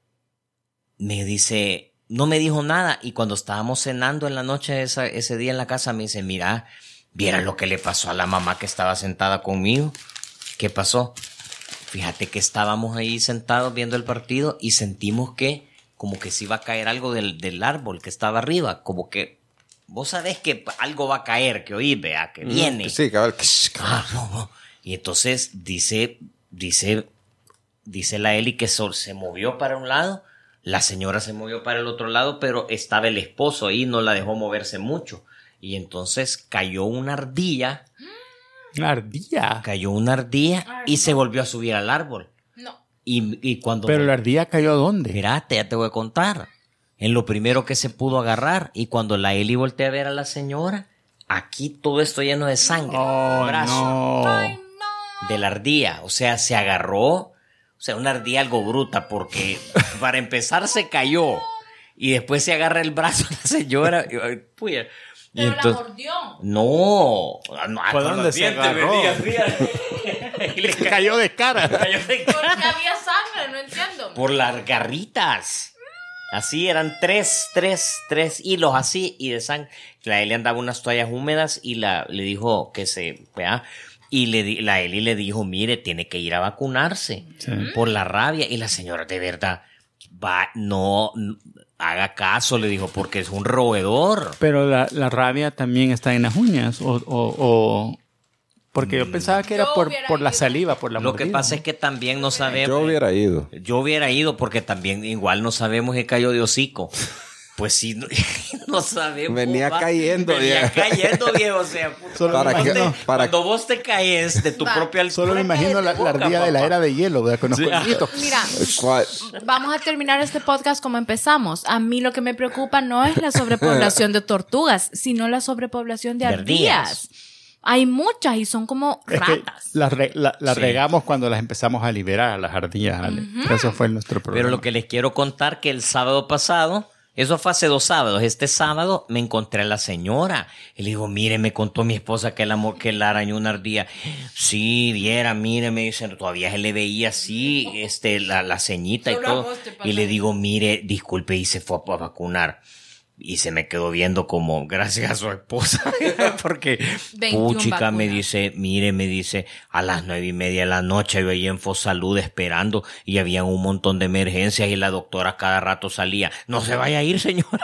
me dice, no me dijo nada, y cuando estábamos cenando en la noche esa, ese día en la casa, me dice, mira, ¿vieras lo que le pasó a la mamá que estaba sentada conmigo? ¿Qué pasó? Fíjate que estábamos ahí sentados viendo el partido y sentimos que como que se iba a caer algo del, del árbol que estaba arriba, como que vos sabés que algo va a caer, que oí, vea, que viene. Mm, Sí, cabal. Ah, no, no. Y entonces dice, dice, dice la Eli que so- se movió para un lado, la señora se movió para el otro lado, pero estaba el esposo ahí, no la dejó moverse mucho. Y entonces cayó una ardilla, Una ardilla. cayó una ardilla Ay, y no. se volvió a subir al árbol. No. Y, y cuando... Pero la ardilla cayó ¿a dónde? Espérate, ya te voy a contar. En lo primero que se pudo agarrar. Y cuando la Eli voltea a ver a la señora, aquí todo esto lleno de sangre. Oh, brazo no. Ay, no. de la ardilla. O sea, se agarró. O sea, una ardilla algo bruta porque para empezar se cayó. Y después se agarra el brazo a la señora. Y, ay, puya. Y Pero entonces- la mordió. no. no ¿Por con dónde los se dientes agarró? venía, fíjate. Y le ca- Cayó de cara. cayó de Porque había sangre, no entiendo. por las garritas. Así eran tres, tres, tres hilos así y de sangre. La Eli andaba unas toallas húmedas y la, le dijo que se, vea, y le, di- la Eli le dijo, mire, tiene que ir a vacunarse Sí. por la rabia. Y la señora, de verdad, va, no, n- haga caso, le dijo, porque es un roedor. Pero la, la rabia también está en las uñas. O, o, o- porque yo pensaba que era Yo por, hubiera por la ido. saliva, por la Lo que mordida. pasa es que también no sabemos. Yo hubiera ido. Yo hubiera ido porque también igual no sabemos que cayó de hocico. Pues sí, no, no sabemos. Venía va. cayendo, Venía viejo. cayendo, viejo. O sea, puta, Solo cuando, me imagino- te- para- cuando vos te caes de tu Va. propia altura. Solo me imagino la, la boca, ardilla de la papá. era de hielo, ¿verdad? Con los Sí. cuernitos. Mira, ¿Cuál? vamos a terminar este podcast como empezamos. A mí lo que me preocupa no es la sobrepoblación de tortugas, sino la sobrepoblación de De ardillas. ardillas. Hay muchas y son como Es que ratas. las re- la- las Sí. regamos cuando las empezamos a liberar, las ardillas, Ale. Eso fue nuestro problema. Pero lo que les quiero contar que el sábado pasado, eso fue hace dos sábados, este sábado me encontré a la señora. Y le digo, mire, me contó mi esposa que la, mo- que la arañó una ardilla. Sí, viera, mire, me dicen, todavía se le veía así, este, la, la ceñita y Solo todo. a vos te pasa. Y le digo, mire, disculpe, y se fue a, a vacunar. Y se me quedó viendo como, gracias a su esposa, porque veintiuna puchica me vacunas. dice, mire, me dice, a las nueve y media de la noche yo ahí en Fosalud esperando y había un montón de emergencias y la doctora cada rato salía, no se vaya a ir, señora.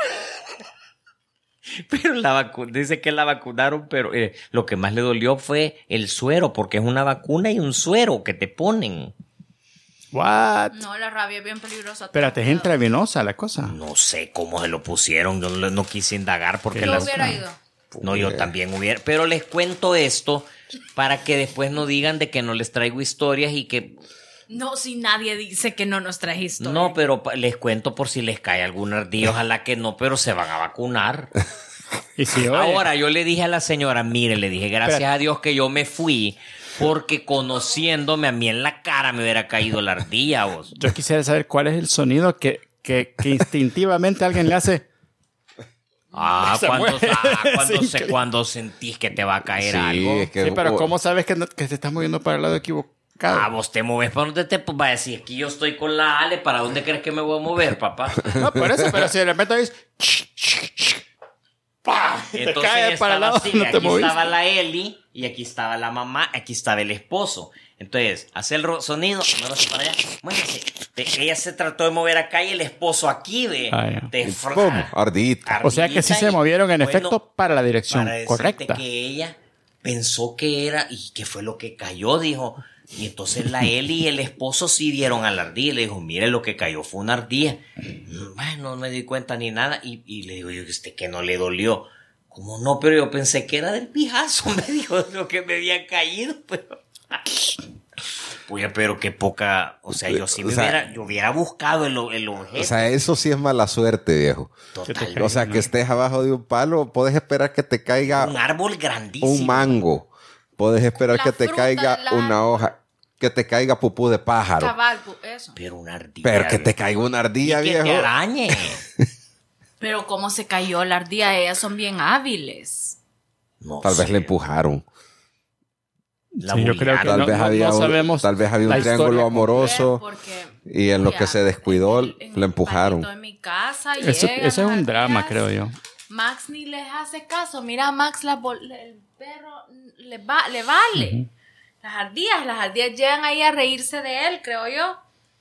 Pero la vacu- dice que la vacunaron, pero eh, lo que más le dolió fue el suero, porque es una vacuna y un suero que te ponen. What? No, la rabia es bien peligrosa. Espérate, es intravenosa la cosa. No sé cómo se lo pusieron, yo no, no quise indagar porque Yo Yo las... hubiera ido. No, yo también hubiera. Pero les cuento esto para que después no digan de que no les traigo historias y que... No, si nadie dice que no nos traes historia. No, pero pa- les cuento por si les cae algún ardillo. Ojalá que no, pero se van a vacunar. Y si oye, Ahora, yo le dije a la señora, mire, le dije, gracias Espérate. a Dios que yo me fui, porque conociéndome a mí en la cara me hubiera caído la ardilla, vos. yo quisiera saber cuál es el sonido que, que, que instintivamente alguien le hace. Ah, Se cuando, mueve. ah, cuando, Sí, se- que- cuando sentís que te va a caer Sí, algo. es que- Sí, pero o- ¿cómo sabes que, no- que te estás moviendo para el lado equivocado? Ah, vos te mueves para donde te pues, va a decir, aquí yo estoy con la Ale, ¿para dónde crees que me voy a mover, papá? No, por eso, pero si de repente dices... ¡Pah! Y te Entonces caes para el estaba lado, así, no te aquí moviste. estaba la Eli y aquí estaba la mamá, aquí estaba el esposo. Entonces, hace el ro- sonido, muévase para allá, muévase. Te- Ella se trató de mover acá y el esposo aquí, ve. Ah, ya. de ¡Pum! fra- Ardillita. O sea que sí ardillita se y- movieron en bueno, efecto para la dirección para decirte correcta. que ella pensó que era y que fue lo que cayó, dijo. Y entonces la Eli y el esposo sí vieron a la ardilla y le dijo, mire, lo que cayó fue una ardilla. Bueno, no me di cuenta ni nada. Y, y le digo yo, este que no le dolió. Como no, pero yo pensé que era del pijazo, me dijo lo que me había caído, pero... Oye, pero qué poca... O sea, yo sí me O sea, hubiera... Yo hubiera buscado el, el objeto. O sea, eso sí es mala suerte, viejo. Total. O sea, que estés abajo de un palo, puedes esperar que te caiga Un árbol grandísimo. un mango. Puedes esperar La que te fruta caiga del una árbol. hoja, que te caiga pupú de pájaro. Cabal, pu- eso. Pero una ardilla. Pero que te caiga una Y ardilla, que viejo. te arañe. Pero cómo se cayó la ardilla, ellas son bien hábiles. No Tal vez sé. le empujaron. La Sí, yo creo que Tal no, vez no- había no un- sabemos tal vez había un la triángulo historia amoroso. Porque, y en lo mira, que se descuidó, en el- en le el empujaron. patito de mi casa Eso, llegan eso es un las drama, ardillas. creo yo. Max ni les hace caso. Mira, Max, la bol- el perro le, va, le vale. Las ardillas, las ardillas llegan ahí a reírse de él, creo yo.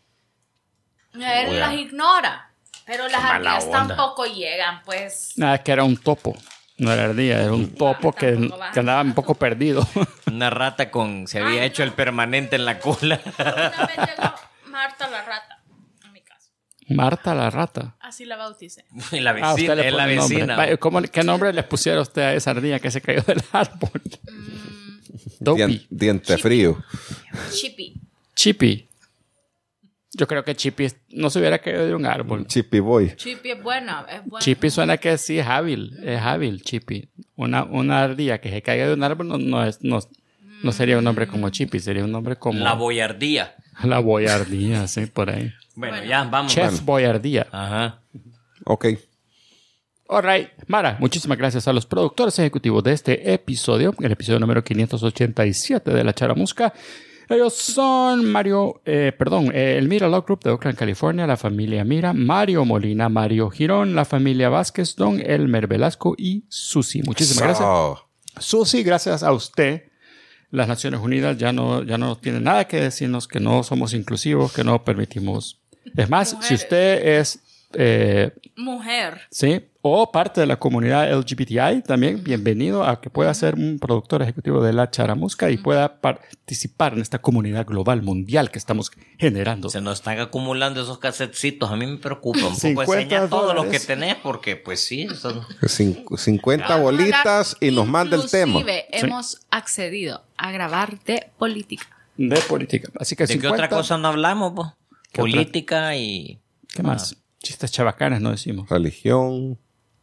Él Oiga. las ignora. Pero las Qué mala ardillas onda. tampoco llegan, pues. Nada, que era un topo. No era ardilla, era un topo que, tampoco va. que andaba un poco perdido. Una rata con... Se había Ay, hecho no. el permanente en la cola. Una vez llegó Marta la rata a mi casa. Marta la rata. Así la bauticé. Y la Ah, usted vecina, le es la pone nombre. vecina. Vaya, ¿cómo- ¿Qué nombre le pusiera usted a esa ardilla que se cayó del árbol? Dopey. Dien- diente frío. Chippy. Chippy. Yo creo que Chippy no se hubiera caído de un árbol. Chippy Boy. Chippy es buena, es buena. Chippy suena que sí es hábil. Es hábil, Chippy. Una, una ardilla que se caiga de un árbol no, no, es, no, no sería un nombre como Chippy, sería un nombre como La boyardía. la boyardía, sí, por ahí. Bueno, Bueno. ya, vamos. Chef Bueno. Boyardía. Ajá. Ok. All right. Mara, muchísimas gracias a los productores ejecutivos de este episodio, el episodio número quinientos ochenta y siete de La Charamusca. Ellos son Mario, eh, perdón, eh, el Mira Law Group de Oakland, California, la familia Mira, Mario Molina, Mario Girón, la familia Vázquez, Don Elmer Velasco y Susi. Muchísimas gracias. So, Susi, gracias a usted. Las Naciones Unidas ya no, ya no tienen nada que decirnos que no somos inclusivos, que no permitimos. Es más, si Mujeres. usted es, eh, Mujer. sí, o parte de la comunidad L G B T I, también bienvenido a que pueda ser un productor ejecutivo de La Charamusca y pueda participar en esta comunidad global mundial que estamos generando. Se nos están acumulando esos casetcitos. A mí me preocupa un poco cincuenta enseñar todos los que dólares. tenés porque, pues sí, eso... cin- cincuenta bolitas y nos manda el tema. Inclusive hemos accedido a grabar de política. De política. Así que ¿De qué cincuenta, otra cosa no hablamos, po? ¿Qué otra? Política y... ¿Qué más? Chistes chabacanes no decimos. Religión.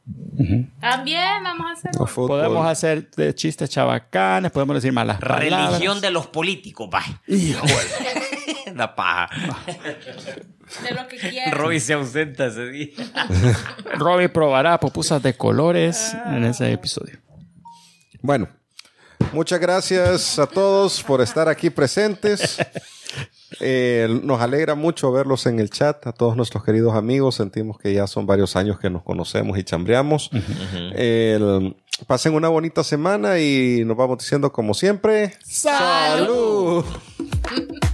Uh-huh. También vamos a hacer. O fútbol. Podemos hacer de chistes chabacanes, podemos decir malas palabras. Religión de los políticos, va. Híjole. La paja. De lo que quieran. Roy se ausenta ese día. Robbie probará pupusas de colores en ese episodio. Bueno, muchas gracias a todos por estar aquí presentes. Eh, nos alegra mucho verlos en el chat, a todos nuestros queridos amigos. Sentimos que ya son varios años que nos conocemos y chambreamos. Uh-huh. Eh, pasen una bonita semana y nos vamos diciendo como siempre. ¡Salud! ¡Salud!